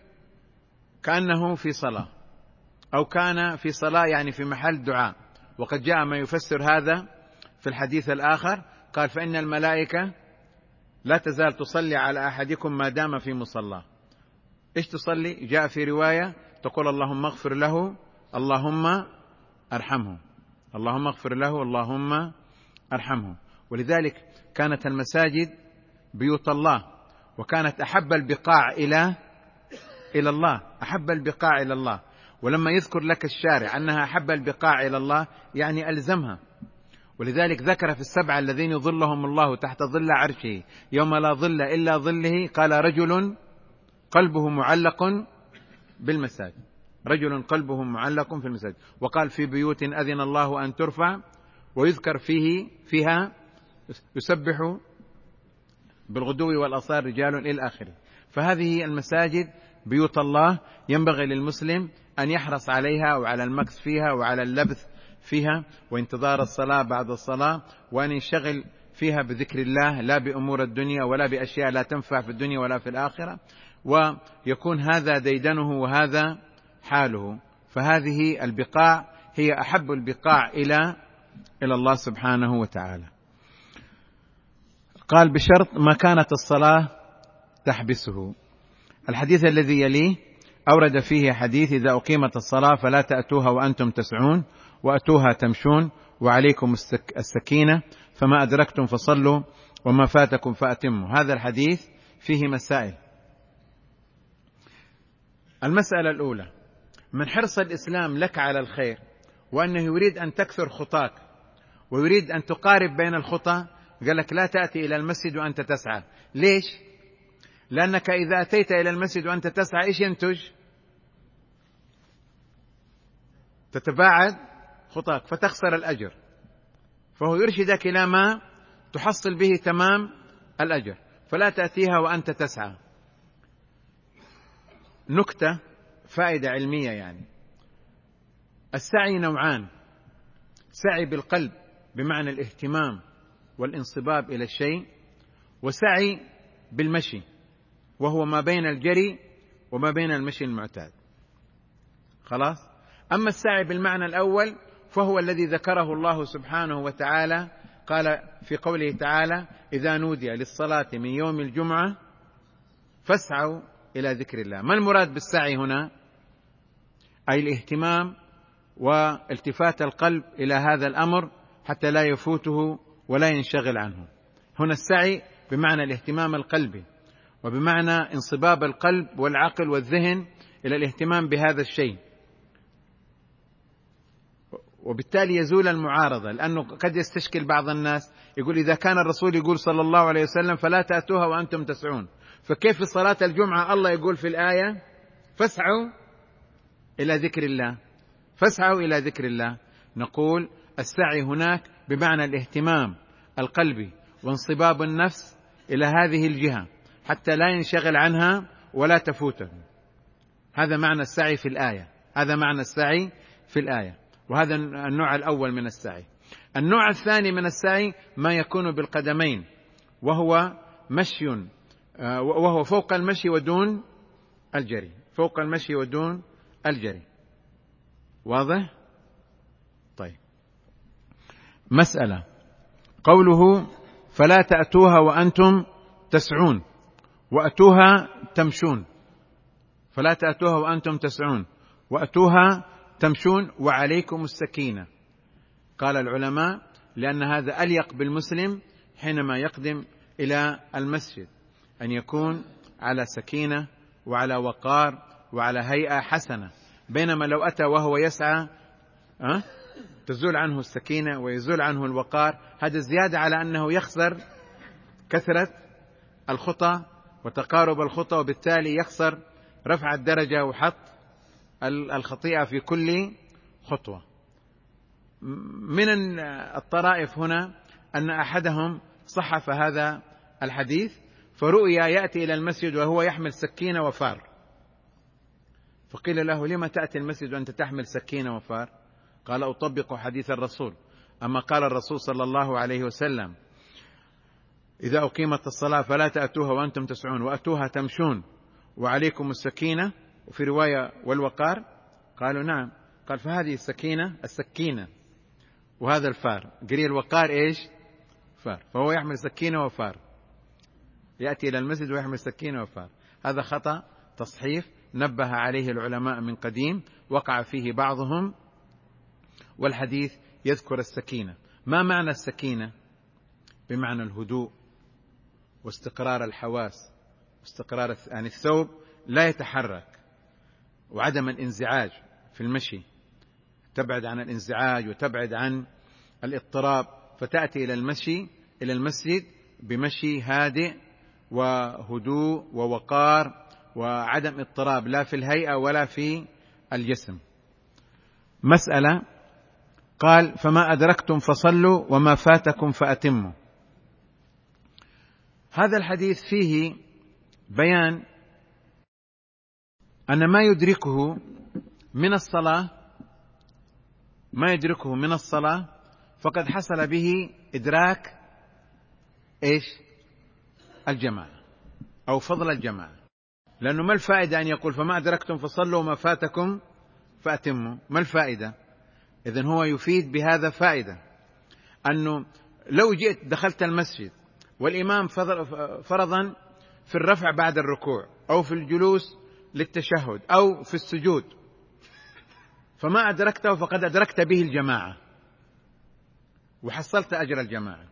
كأنه في صلاة، أو كان في صلاة يعني في محل دعاء. وقد جاء ما يفسر هذا في الحديث الآخر، قال فإن الملائكة لا تزال تصلي على أحدكم ما دام في مصلاه. إيش تصلي؟ جاء في رواية تقول اللهم اغفر له، اللهم أرحمه، اللهم اغفر له، اللهم أرحمه. ولذلك كانت المساجد بيوت الله، وكانت أحب البقاع إلى الله، أحب البقاع إلى الله. ولما يذكر لك الشارع أنها أحب البقاع إلى الله يعني ألزمها. ولذلك ذكر في السبعة الذين يظلهم الله تحت ظل عرشه يوم لا ظل إلا ظله، قال رجل قلبه معلق بالمساجد، رجل قلبه معلق في المساجد. وقال في بيوت أذن الله أن ترفع ويذكر فيها يسبح بالغدو والآصال رجال إلى آخره. فهذه المساجد بيوت الله، ينبغي للمسلم أن يحرص عليها وعلى المكث فيها وعلى اللبث فيها وانتظار الصلاة بعد الصلاة، وأن ينشغل فيها بذكر الله لا بأمور الدنيا ولا بأشياء لا تنفع في الدنيا ولا في الآخرة، ويكون هذا ديدنه وهذا حاله. فهذه البقاع هي أحب البقاع إلى الله سبحانه وتعالى. قال بشرط ما كانت الصلاة تحبسه. الحديث الذي يليه أورد فيه حديث إذا أقيمت الصلاة فلا تأتوها وأنتم تسعون وأتوها تمشون وعليكم السكينة فما أدركتم فصلوا وما فاتكم فأتموا. هذا الحديث فيه مسائل. المسألة الأولى: من حرص الإسلام لك على الخير وأنه يريد أن تكثر خطاك ويريد أن تقارب بين الخطى، قال لك لا تأتي إلى المسجد وأنت تسعى. ليش؟ لأنك إذا أتيت إلى المسجد وأنت تسعى إيش ينتج؟ تتباعد خطاك فتخسر الأجر. فهو يرشدك إلى ما تحصل به تمام الأجر، فلا تأتيها وأنت تسعى. نكتة فائدة علمية يعني: السعي نوعان: سعي بالقلب بمعنى الاهتمام والانصباب إلى الشيء، وسعي بالمشي وهو ما بين الجري وما بين المشي المعتاد. خلاص؟ أما السعي بالمعنى الأول فهو الذي ذكره الله سبحانه وتعالى، قال في قوله تعالى: إذا نودي للصلاة من يوم الجمعة فاسعوا إلى ذكر الله. ما المراد بالسعي هنا؟ أي الاهتمام والتفات القلب إلى هذا الأمر حتى لا يفوته ولا ينشغل عنه. هنا السعي بمعنى الاهتمام القلبي وبمعنى انصباب القلب والعقل والذهن إلى الاهتمام بهذا الشيء، وبالتالي يزول المعارضة. لأنه قد يستشكل بعض الناس يقول إذا كان الرسول يقول صلى الله عليه وسلم فلا تأتوها وأنتم تسعون، فكيف في صلاة الجمعة الله يقول في الآية فاسعوا إلى ذكر الله، فاسعوا إلى ذكر الله؟ نقول السعي هناك بمعنى الاهتمام القلبي وانصباب النفس إلى هذه الجهة، حتى لا ينشغل عنها ولا تفوته. هذا معنى السعي في الآية، هذا معنى السعي في الآية، وهذا النوع الأول من السعي. النوع الثاني من السعي ما يكون بالقدمين، وهو مشي، وهو فوق المشي ودون الجري، فوق المشي ودون الجري. واضح؟ طيب، مسألة قوله فلا تأتوها وأنتم تسعون وأتوها تمشون، فلا تأتوها وأنتم تسعون وأتوها تمشون وعليكم السكينة. قال العلماء لأن هذا أليق بالمسلم حينما يقدم إلى المسجد، أن يكون على سكينة وعلى وقار وعلى هيئة حسنة، بينما لو أتى وهو يسعى تزول عنه السكينة ويزول عنه الوقار. هذا زيادة على أنه يخسر كثرة الخطى وتقارب الخطى، وبالتالي يخسر رفع الدرجة وحط الخطيئة في كل خطوة. من الطرائف هنا أن أحدهم صحف هذا الحديث، فرؤيا يأتي إلى المسجد وهو يحمل سكينة وفار، فقيل له لما تأتي المسجد وأنت تحمل سكينة وفار؟ قال أطبق حديث الرسول. أما قال الرسول صلى الله عليه وسلم إذا أقيمت الصلاة فلا تأتوها وأنتم تسعون وأتوها تمشون وعليكم السكينة، وفي رواية والوقار. قالوا نعم. قال فهذه السكينة وهذا الفار، قري الوقار إيش؟ فار. فهو يحمل سكينة وفار، يأتي إلى المسجد ويحمل سكينة وفار. هذا خطأ تصحيف نبه عليه العلماء من قديم، وقع فيه بعضهم، والحديث يذكر السكينة. ما معنى السكينة؟ بمعنى الهدوء واستقرار الحواس، واستقرار يعني الثوب لا يتحرك، وعدم الانزعاج في المشي، تبعد عن الانزعاج وتبعد عن الاضطراب، فتأتي إلى المسجد بمشي هادئ وهدوء ووقار وعدم اضطراب لا في الهيئة ولا في الجسم. مسألة قال فما أدركتم فصلوا وما فاتكم فأتموا. هذا الحديث فيه بيان أن ما يدركه من الصلاة فقد حصل به إدراك إيش؟ الجماعة أو فضل الجماعة. لأنه ما الفائدة أن يقول فما أدركتم فصلوا وما فاتكم فأتموا؟ ما الفائدة؟ إذن هو يفيد بهذا فائدة، أنه لو جئت دخلت المسجد والإمام فرضا في الرفع بعد الركوع أو في الجلوس للتشهد أو في السجود، فما أدركته فقد أدركت به الجماعة وحصلت أجر الجماعة.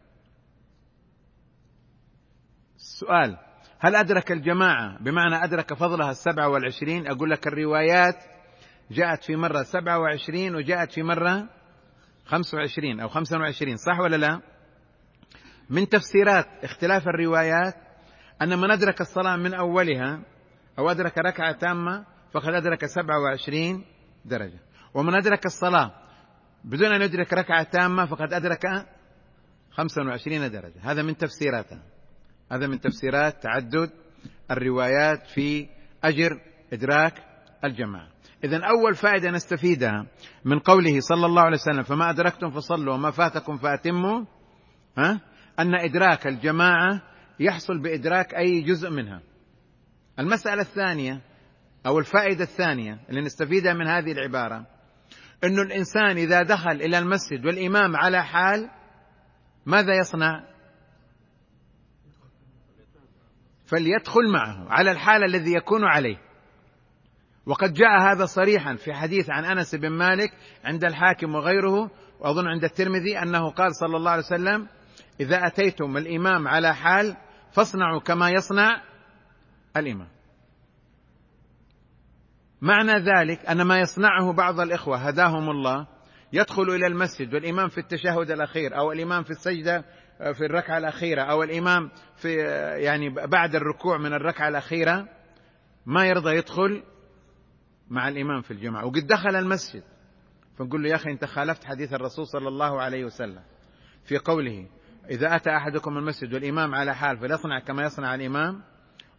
السؤال هل أدرك الجماعة بمعنى أدرك فضلها 27؟ أقول لك الروايات جاءت في مرة 27 وجاءت في مرة 25 أو 25، صح ولا لا؟ من تفسيرات اختلاف الروايات أن من أدرك الصلاة من أولها أو أدرك ركعة تامة فقد أدرك 27 درجة، ومن أدرك الصلاة بدون أن يدرك ركعة تامة فقد أدرك 25 درجة. هذا من تفسيراتها، هذا من تفسيرات تعدد الروايات في أجر إدراك الجماعة. إذن أول فائدة نستفيدها من قوله صلى الله عليه وسلم فما أدركتم فصلوا وما فاتكم فأتموا، أن إدراك الجماعة يحصل بإدراك أي جزء منها. المسألة الثانية أو الفائدة الثانية اللي نستفيدها من هذه العبارة أن الإنسان إذا دخل إلى المسجد والإمام على حال ماذا يصنع؟ فليدخل معه على الحال الذي يكون عليه. وقد جاء هذا صريحا في حديث عن أنس بن مالك عند الحاكم وغيره، وأظن عند الترمذي، أنه قال صلى الله عليه وسلم إذا أتيتم الإمام على حال فاصنعوا كما يصنع الإمام. معنى ذلك أن ما يصنعه بعض الإخوة هداهم الله، يدخل إلى المسجد والإمام في التشهد الأخير أو الإمام في السجدة في الركعة الأخيرة أو الإمام في يعني بعد الركوع من الركعة الأخيرة، ما يرضى يدخل مع الإمام في الجماعة، وقد دخل المسجد. فنقول له يا أخي أنت خالفت حديث الرسول صلى الله عليه وسلم في قوله إذا أتى أحدكم المسجد والإمام على حال فليصنع كما يصنع الإمام،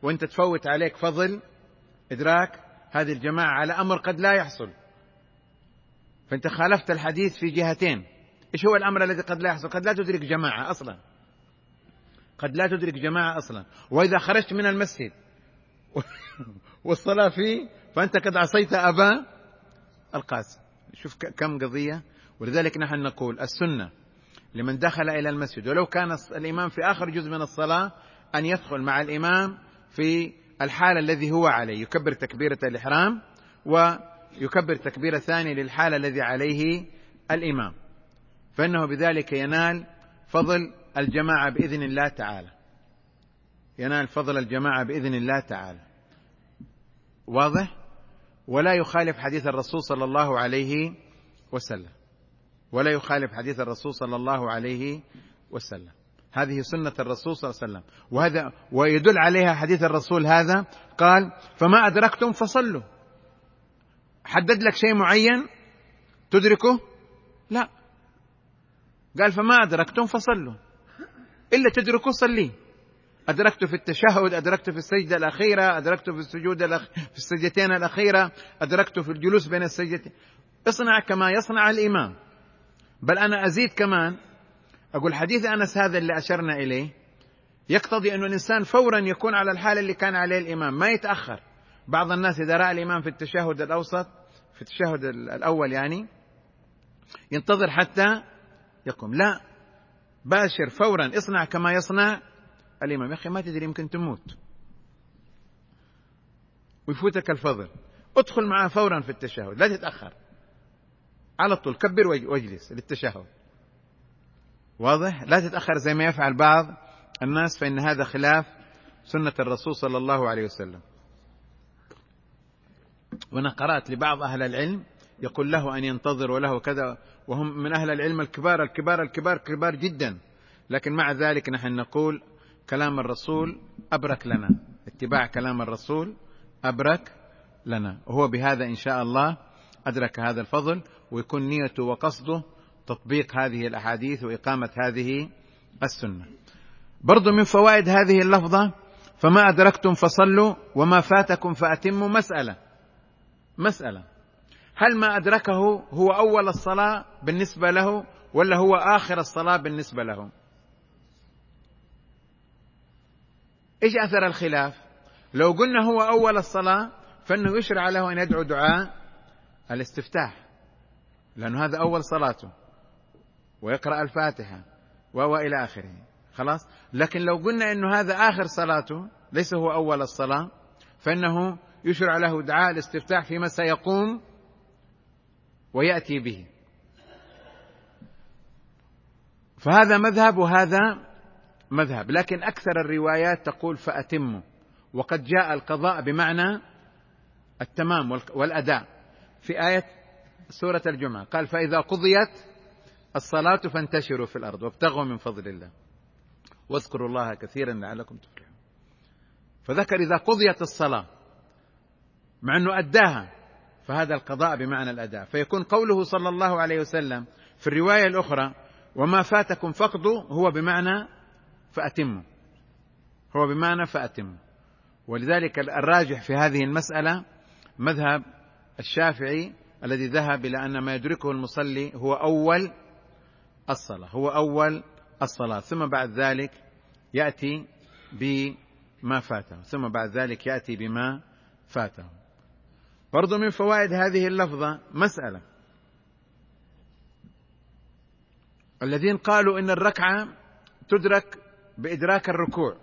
وأنت تفوت عليك فضل إدراك هذه الجماعة على أمر قد لا يحصل، فأنت خالفت الحديث في جهتين. إيش هو الأمر الذي قد لا يحصل؟ قد لا تدرك جماعة أصلا، قد لا تدرك جماعة أصلا، وإذا خرجت من المسجد والصلاة فيه فأنت قد عصيت أبا القاسم. شوف كم قضية. ولذلك نحن نقول السنة لمن دخل إلى المسجد ولو كان الإمام في آخر جزء من الصلاة أن يدخل مع الإمام في الحالة الذي هو عليه، يكبر تكبيرة الإحرام ويكبر تكبيرة ثانية للحالة الذي عليه الإمام، فإنه بذلك ينال فضل الجماعة بإذن الله تعالى، ينال فضل الجماعة بإذن الله تعالى. واضح؟ ولا يخالف حديث الرسول صلى الله عليه وسلم، ولا يخالف حديث الرسول صلى الله عليه وسلم. هذه سنة الرسول صلى الله عليه وسلم، وهذا ويدل عليها حديث الرسول هذا، قال فما أدركتم فصلوا. حدد لك شيء معين تدركه؟ لا، قال فما أدركتم فصلوا، إلا تدركوا صلي. أدركت في التشهد، أدركت في السجدة الأخيرة، أدركت في في السجدتين الأخيرة، أدركت في الجلوس بين السجدتين. اصنع كما يصنع الإمام. بل أنا أزيد كمان، أقول حديث أنس هذا اللي أشرنا إليه يقتضي أن الإنسان فورا يكون على الحال اللي كان عليه الإمام، ما يتأخر. بعض الناس إذا رأى الإمام في التشهد الأوسط، في التشهد الأول يعني، ينتظر حتى يقوم. لا، باشر فورا، اصنع كما يصنع الإمام. يا أخي ما تدري يمكن تموت ويفوتك الفضل، ادخل معه فورا في التشهد، لا تتأخر، على طول كبر واجلس للتشهد. واضح؟ لا تتأخر زي ما يفعل بعض الناس، فإن هذا خلاف سنة الرسول صلى الله عليه وسلم. وأنا قرأت لبعض أهل العلم يقول له أن ينتظر وله كذا، وهم من أهل العلم الكبار الكبار الكبار كبار جدا، لكن مع ذلك نحن نقول كلام الرسول أبرك لنا، اتباع كلام الرسول أبرك لنا، وهو بهذا إن شاء الله أدرك هذا الفضل، ويكون نيته وقصده تطبيق هذه الأحاديث وإقامة هذه السنة. برضو من فوائد هذه اللفظة فما أدركتم فصلوا وما فاتكم فأتموا، مسألة هل ما أدركه هو أول الصلاة بالنسبة له ولا هو آخر الصلاة بالنسبة له؟ إيش أثر الخلاف؟ لو قلنا هو أول الصلاة فإنه يشرع له أن يدعو دعاء الاستفتاح، لأنه هذا أول صلاته، ويقرأ الفاتحة وإلى آخره، خلاص. لكن لو قلنا إنه هذا آخر صلاته ليس هو أول الصلاة، فإنه يشرع له دعاء الاستفتاح فيما سيقوم ويأتي به. فهذا مذهب وهذا مذهب، لكن أكثر الروايات تقول فأتموا، وقد جاء القضاء بمعنى التمام والأداء في آية سورة الجمعة، قال فإذا قضيت الصلاة فانتشروا في الأرض وابتغوا من فضل الله واذكروا الله كثيرا لعلكم تفلحون. فذكر إذا قضيت الصلاة مع أنه أداها، فهذا القضاء بمعنى الأداء، فيكون قوله صلى الله عليه وسلم في الرواية الأخرى وما فاتكم فقدوا هو بمعنى فأتموا، هو بمعنى فأتموا. ولذلك الراجح في هذه المسألة مذهب الشافعي الذي ذهب إلى أن ما يدركه المصلي هو أول الصلاة، هو أول الصلاة، ثم بعد ذلك يأتي بما فاته، ثم بعد ذلك يأتي بما فاته. برضو من فوائد هذه اللفظة مسألة، الذين قالوا إن الركعة تدرك بإدراك الركوع،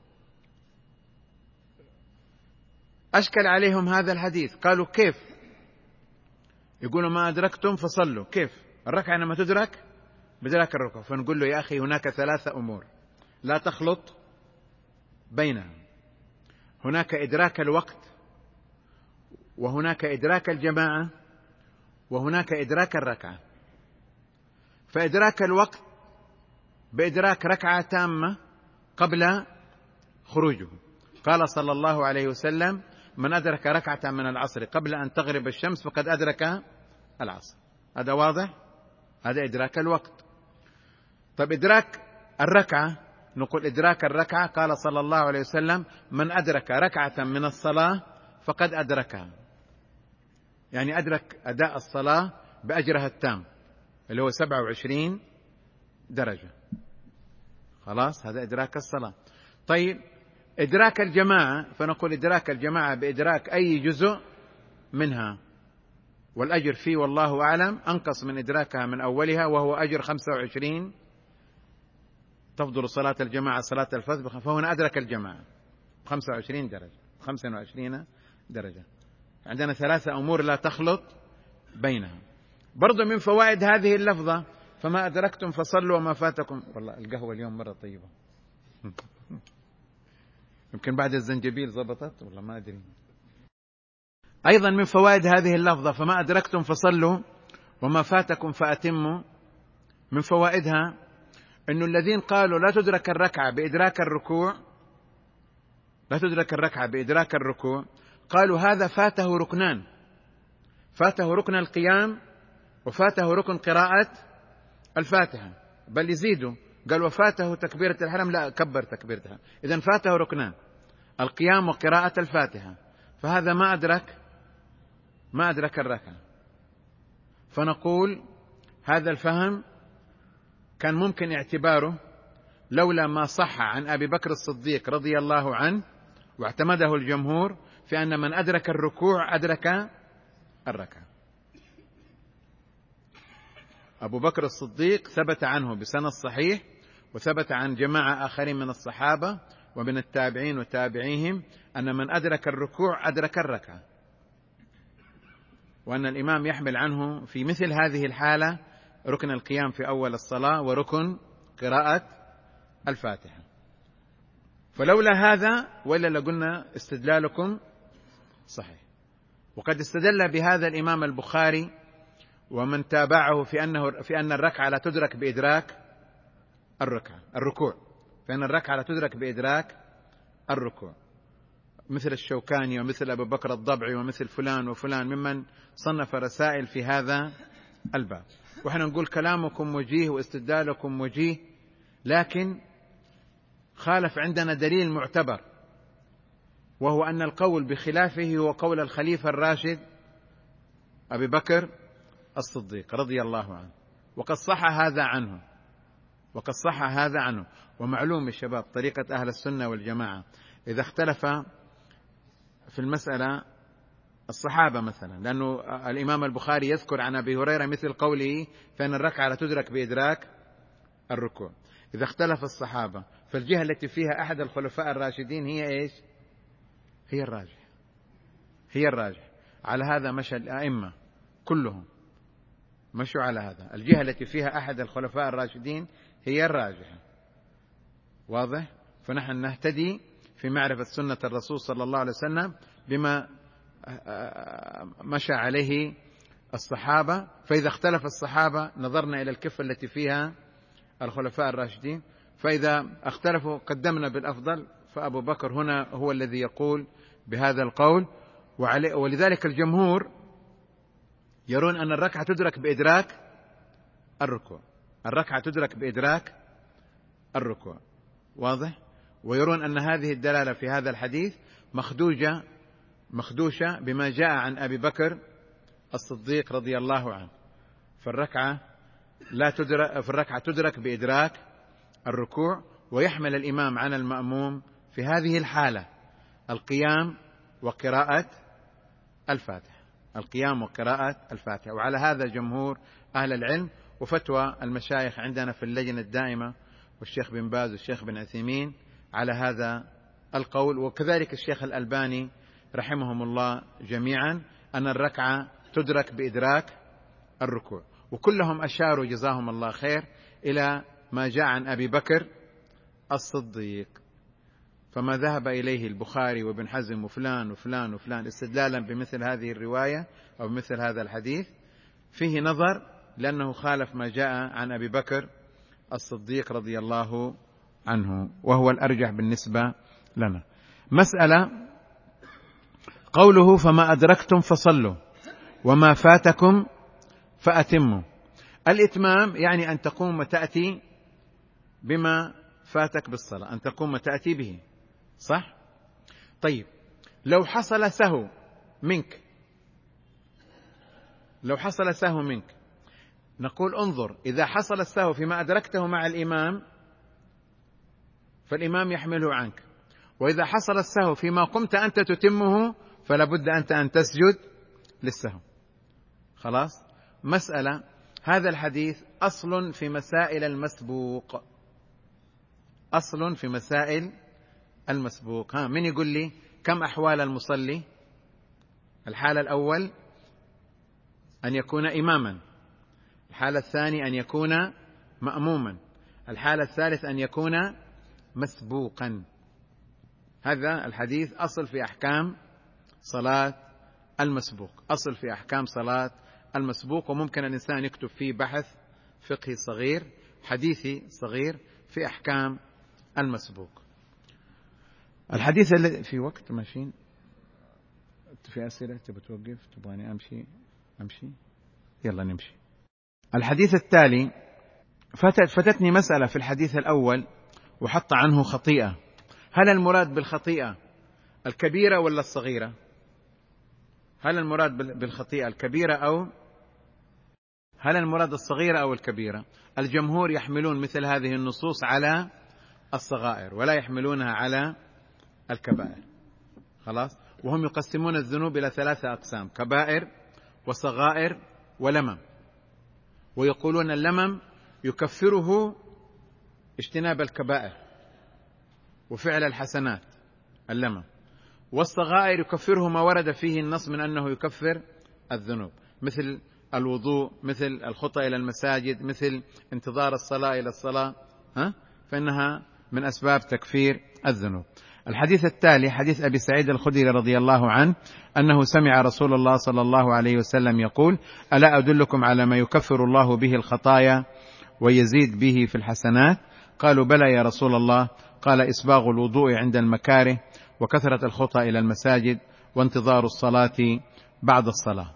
أشكل عليهم هذا الحديث، قالوا كيف؟ يقولوا ما أدركتم فصلوا، كيف الركعة لما تدرك بإدراك الركوع؟ فنقول له يا أخي هناك ثلاثة أمور لا تخلط بينها، هناك إدراك الوقت، وهناك إدراك الجماعة، وهناك إدراك الركعة. فإدراك الوقت بإدراك ركعة تامة قبل خروجه، قال صلى الله عليه وسلم من أدرك ركعة من العصر قبل أن تغرب الشمس فقد أدرك العصر. هذا واضح، هذا إدراك الوقت. طب إدراك الركعة نقول إدراك الركعة، قال صلى الله عليه وسلم: من أدرك ركعة من الصلاة فقد أدركها، يعني أدرك أداء الصلاة بأجرها التام اللي هو 27 درجة. خلاص، هذا إدراك الصلاة. طيب إدراك الجماعة، فنقول إدراك الجماعة بإدراك أي جزء منها، والأجر فيه والله أعلم أنقص من إدراكها من أولها، وهو أجر 25. تفضل صلاة الجماعة صلاة الفذ، فهنا أدرك الجماعة 25 درجة، 25 درجة. عندنا 3 أمور لا تخلط بينها. برضو من فوائد هذه اللفظة: فما أدركتم فصلوا وما فاتكم. والله القهوة اليوم مرة طيبة. يمكن بعد الزنجبيل ضبطت، والله ما أدري. أيضا من فوائد هذه اللفظة: فما أدركتم فصلوا وما فاتكم فأتموا، من فوائدها أن الذين قالوا لا تدرك الركعة بإدراك الركوع، لا تدرك الركعة بإدراك الركوع، قالوا هذا فاته ركنان: فاته ركن القيام، وفاته ركن قراءة الفاتحة، بل يزيدوا، قال وفاته تكبيرة الحرم، لا كبر تكبيرة الحرم. إذن فاته ركنان: القيام وقراءة الفاتحة، فهذا ما أدرك الركعة. فنقول هذا الفهم كان ممكن اعتباره لولا ما صح عن أبي بكر الصديق رضي الله عنه واعتمده الجمهور في أن من أدرك الركوع أدرك الركعة. أبو بكر الصديق ثبت عنه بسند صحيح، وثبت عن جماعة آخرين من الصحابة ومن التابعين وتابعيهم أن من أدرك الركوع أدرك الركعة، وأن الإمام يحمل عنه في مثل هذه الحالة ركن القيام في أول الصلاة وركن قراءة الفاتحة. فلولا هذا وإلا لقلنا استدلالكم صحيح. وقد استدل بهذا الإمام البخاري ومن تابعه في أن الركعة لا تدرك بإدراك الركوع، فإن الركعة لا تدرك بإدراك الركوع، مثل الشوكاني ومثل أبو بكر الضبعي ومثل فلان وفلان ممن صنف رسائل في هذا الباب. وإحنا نقول كلامكم وجيه واستدلالكم وجيه، لكن خالف عندنا دليل معتبر، وهو أن القول بخلافه هو قول الخليفة الراشد أبي بكر الصديق رضي الله عنه، وقد صح هذا عنه. ومعلوم الشباب طريقة أهل السنة والجماعة إذا اختلف في المسألة الصحابة مثلا، لأنه الإمام البخاري يذكر عن أبي هريرة مثل قوله فإن الركعة لا تدرك بإدراك الركوع. إذا اختلف الصحابة فالجهة التي فيها أحد الخلفاء الراشدين هي إيش؟ هي الراجح. على هذا مشى الأئمة كلهم، مشوا على هذا، الجهة التي فيها أحد الخلفاء الراشدين هي الراجحة. واضح؟ فنحن نهتدي في معرفة سنة الرسول صلى الله عليه وسلم بما مشى عليه الصحابة. فإذا اختلف الصحابة نظرنا إلى الكفة التي فيها الخلفاء الراشدين، فإذا اختلفوا قدمنا بالأفضل، فأبو بكر هنا هو الذي يقول بهذا القول. ولذلك الجمهور يرون أن الركعة تدرك بإدراك الركوع، واضح؟ ويرون أن هذه الدلالة في هذا الحديث مخدوشة بما جاء عن أبي بكر الصديق رضي الله عنه، فالركعة تدرك بإدراك الركوع، ويحمل الإمام عن المأموم في هذه الحالة القيام وقراءة الفاتحة. وعلى هذا جمهور أهل العلم، وفتوى المشايخ عندنا في اللجنة الدائمة والشيخ بن باز والشيخ بن عثيمين على هذا القول، وكذلك الشيخ الألباني رحمهم الله جميعا، أن الركعة تدرك بإدراك الركوع. وكلهم أشاروا جزاهم الله خير إلى ما جاء عن أبي بكر الصديق، فما ذهب إليه البخاري وابن حزم وفلان وفلان وفلان استدلالا بمثل هذه الرواية أو مثل هذا الحديث فيه نظر، لأنه خالف ما جاء عن أبي بكر الصديق رضي الله عنه، وهو الأرجح بالنسبة لنا. مسألة قوله فما أدركتم فصلوا وما فاتكم فأتموا. الإتمام يعني أن تقوم وتأتي بما فاتك بالصلاة أن تقوم وتأتي به، صح؟ طيب لو حصل سهو منك، نقول انظر، إذا حصل السهو فيما أدركته مع الإمام فالإمام يحمله عنك، وإذا حصل السهو فيما قمت أنت تتمه فلا بد أنت أن تسجد للسهو. خلاص؟ مسألة، هذا الحديث أصل في مسائل المسبوق، أصل في مسائل المسبوق. من يقول لي كم أحوال المصلي؟ الحالة الأول أن يكون إماما، الحالة الثانية أن يكون مأموما، الحالة الثالثة أن يكون مسبوقا. هذا الحديث أصل في أحكام صلاة المسبوق، أصل في أحكام صلاة المسبوق، وممكن الإنسان يكتب فيه بحث فقهي صغير حديثي صغير في أحكام المسبوق. الحديث الذي في وقت ماشيين في أسئلة، تبغى توقف؟ تبغاني أمشي؟ يلا نمشي. الحديث التالي فتتني مسألة في الحديث الأول وحط عنه خطيئة. هل المراد بالخطيئة الكبيرة ولا الصغيرة؟ هل المراد بالخطيئة الكبيرة أو هل المراد الصغيرة أو الكبيرة؟ الجمهور يحملون مثل هذه النصوص على الصغائر ولا يحملونها على الكبائر. خلاص؟ وهم يقسمون الذنوب إلى 3 أقسام: كبائر وصغائر ولمم، ويقولون اللمم يكفره اجتناب الكبائر وفعل الحسنات اللمم، والصغائر يكفره ما ورد فيه النص من أنه يكفر الذنوب، مثل الوضوء، مثل الخطى إلى المساجد، مثل انتظار الصلاة إلى الصلاة، فإنها من أسباب تكفير الذنوب. الحديث التالي حديث أبي سعيد الخدري رضي الله عنه أنه سمع رسول الله صلى الله عليه وسلم يقول: ألا أدلكم على ما يكفر الله به الخطايا ويزيد به في الحسنات؟ قالوا: بلى يا رسول الله. قال: إسباغ الوضوء عند المكاره، وكثرة الخطى إلى المساجد، وانتظار الصلاة بعد الصلاة.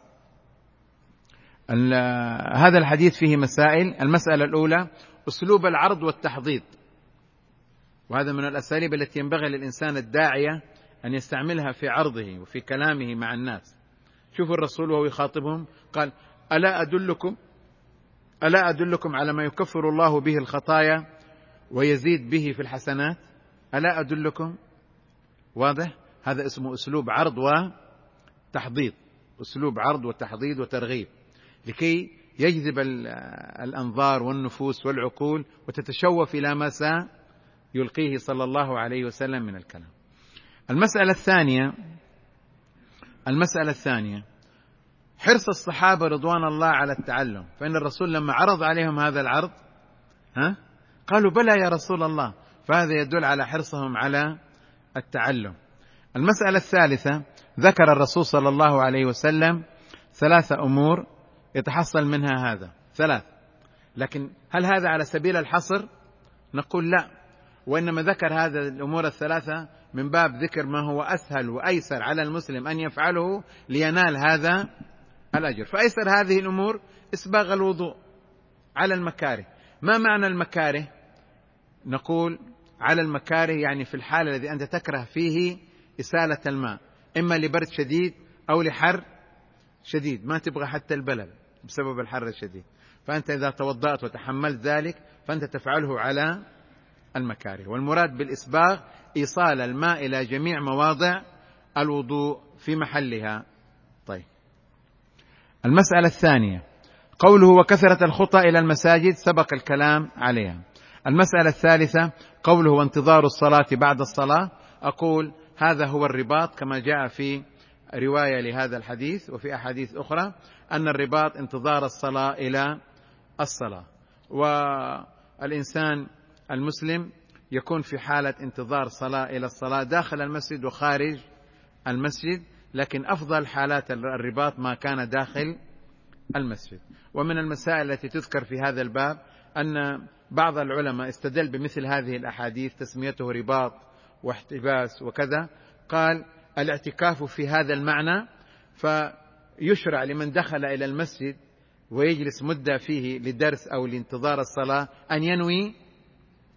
هذا الحديث فيه مسائل. المسألة الأولى أسلوب العرض والتحضيض، وهذا من الأساليب التي ينبغي للإنسان الداعية أن يستعملها في عرضه وفي كلامه مع الناس. شوفوا الرسول وهو يخاطبهم قال: ألا أدلكم على ما يكفر الله به الخطايا ويزيد به في الحسنات؟ ألا أدلكم؟ واضح؟ هذا اسمه أسلوب عرض وتحضيض، أسلوب عرض وتحضيض وترغيب، لكي يجذب الأنظار والنفوس والعقول وتتشوف إلى ما سيلقيه صلى الله عليه وسلم من الكلام. المسألة الثانية حرص الصحابة رضوان الله على التعلم، فإن الرسول لما عرض عليهم هذا العرض قالوا: بلى يا رسول الله، فهذا يدل على حرصهم على التعلم. المسألة الثالثة ذكر الرسول صلى الله عليه وسلم 3 أمور يتحصل منها هذا، 3، لكن هل هذا على سبيل الحصر؟ نقول لا، وإنما ذكر هذا الأمور 3 من باب ذكر ما هو أسهل وأيسر على المسلم أن يفعله لينال هذا الأجر. فأيسر هذه الأمور إسباغ الوضوء على المكاره. ما معنى المكاره؟ نقول على المكاره يعني في الحالة الذي أنت تكره فيه إسالة الماء، إما لبرد شديد أو لحر شديد، ما تبغى حتى البلل بسبب الحر الشديد، فأنت إذا توضأت وتحملت ذلك فأنت تفعله على المكاره. والمراد بالإسباغ إيصال الماء إلى جميع مواضع الوضوء في محلها. طيب، المسألة الثانية قوله: وكثرة الخطى إلى المساجد، سبق الكلام عليها. المسألة الثالثة قوله: وانتظار الصلاة بعد الصلاة. أقول هذا هو الرباط كما جاء في رواية لهذا الحديث وفي أحاديث أخرى، أن الرباط انتظار الصلاة إلى الصلاة، والإنسان المسلم يكون في حالة انتظار صلاة إلى الصلاة داخل المسجد وخارج المسجد، لكن أفضل حالات الرباط ما كان داخل المسجد. ومن المسائل التي تذكر في هذا الباب أن بعض العلماء استدل بمثل هذه الأحاديث تسميته رباط واحتباس وكذا، قال: الاعتكاف في هذا المعنى، فيشرع لمن دخل إلى المسجد ويجلس مدة فيه لدرس أو لانتظار الصلاة أن ينوي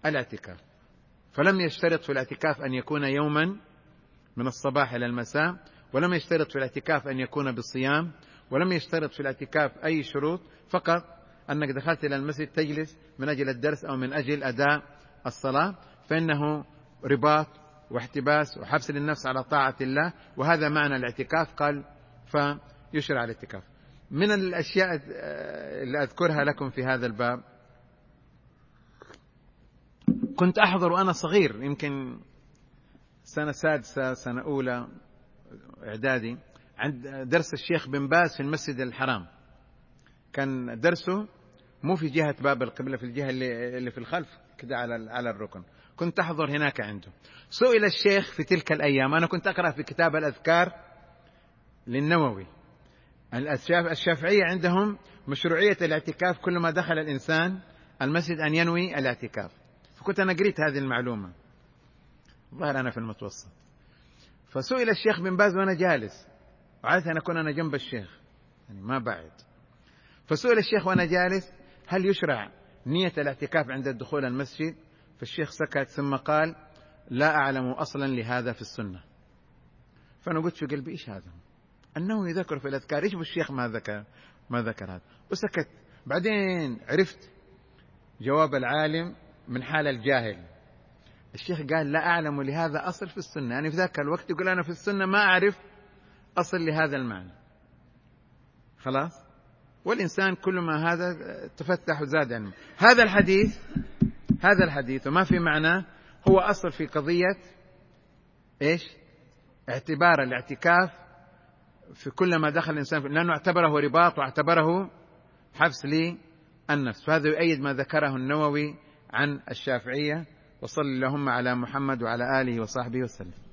الاعتكاف، فلم يشترط في الاعتكاف أن يكون يوما من الصباح إلى المساء، ولم يشترط في الاعتكاف أن يكون بالصيام، ولم يشترط في الاعتكاف أي شروط، فقط أنك دخلت إلى المسجد تجلس من أجل الدرس أو من أجل أداء الصلاة، فإنه رباط واحتباس وحبس للنفس على طاعة الله، وهذا معنى الاعتكاف. قال فيشرع الاعتكاف. من الأشياء اللي أذكرها لكم في هذا الباب، كنت أحضر وأنا صغير، يمكن سنة سادسة سنة أولى إعدادي، عند درس الشيخ بن باز في المسجد الحرام. كان درسه مو في جهة باب القبلة، في الجهة اللي في الخلف كده على الركن. كنت أحضر هناك عنده. سئل الشيخ في تلك الأيام، أنا كنت أقرأ في كتاب الأذكار للنووي، الشافعية عندهم مشروعية الاعتكاف، كل ما دخل الإنسان المسجد أن ينوي الاعتكاف. فكنت أنا قريت هذه المعلومة، ظهر أنا في المتوسط. فسئل الشيخ بن باز وأنا جالس، وعادة أن أكون أنا جنب الشيخ يعني ما بعد. فسئل الشيخ وأنا جالس: هل يشرع نية الاعتكاف عند الدخول المسجد؟ فالشيخ سكت ثم قال: لا أعلم أصلا لهذا في السنة. فأنا قلت في قلبي: إيش هذا؟ أنه يذكر في الأذكار، إيش بالشيخ ما ذكر هذا؟ وسكت. بعدين عرفت جواب العالم من حال الجاهل. الشيخ قال: لا أعلم لهذا أصل في السنة، يعني في ذاك الوقت يقول أنا في السنة ما أعرف أصل لهذا المعنى. خلاص، والإنسان كل ما هذا تفتح وزاد علمه. هذا الحديث وما في معناه هو أصل في قضية إيش؟ اعتبار الاعتكاف في كل ما دخل الإنسان لأنه اعتبره رباط واعتبره حبس للنفس. فهذا يؤيد ما ذكره النووي عن الشافعية. وصل اللهم على محمد وعلى آله وصحبه وسلم.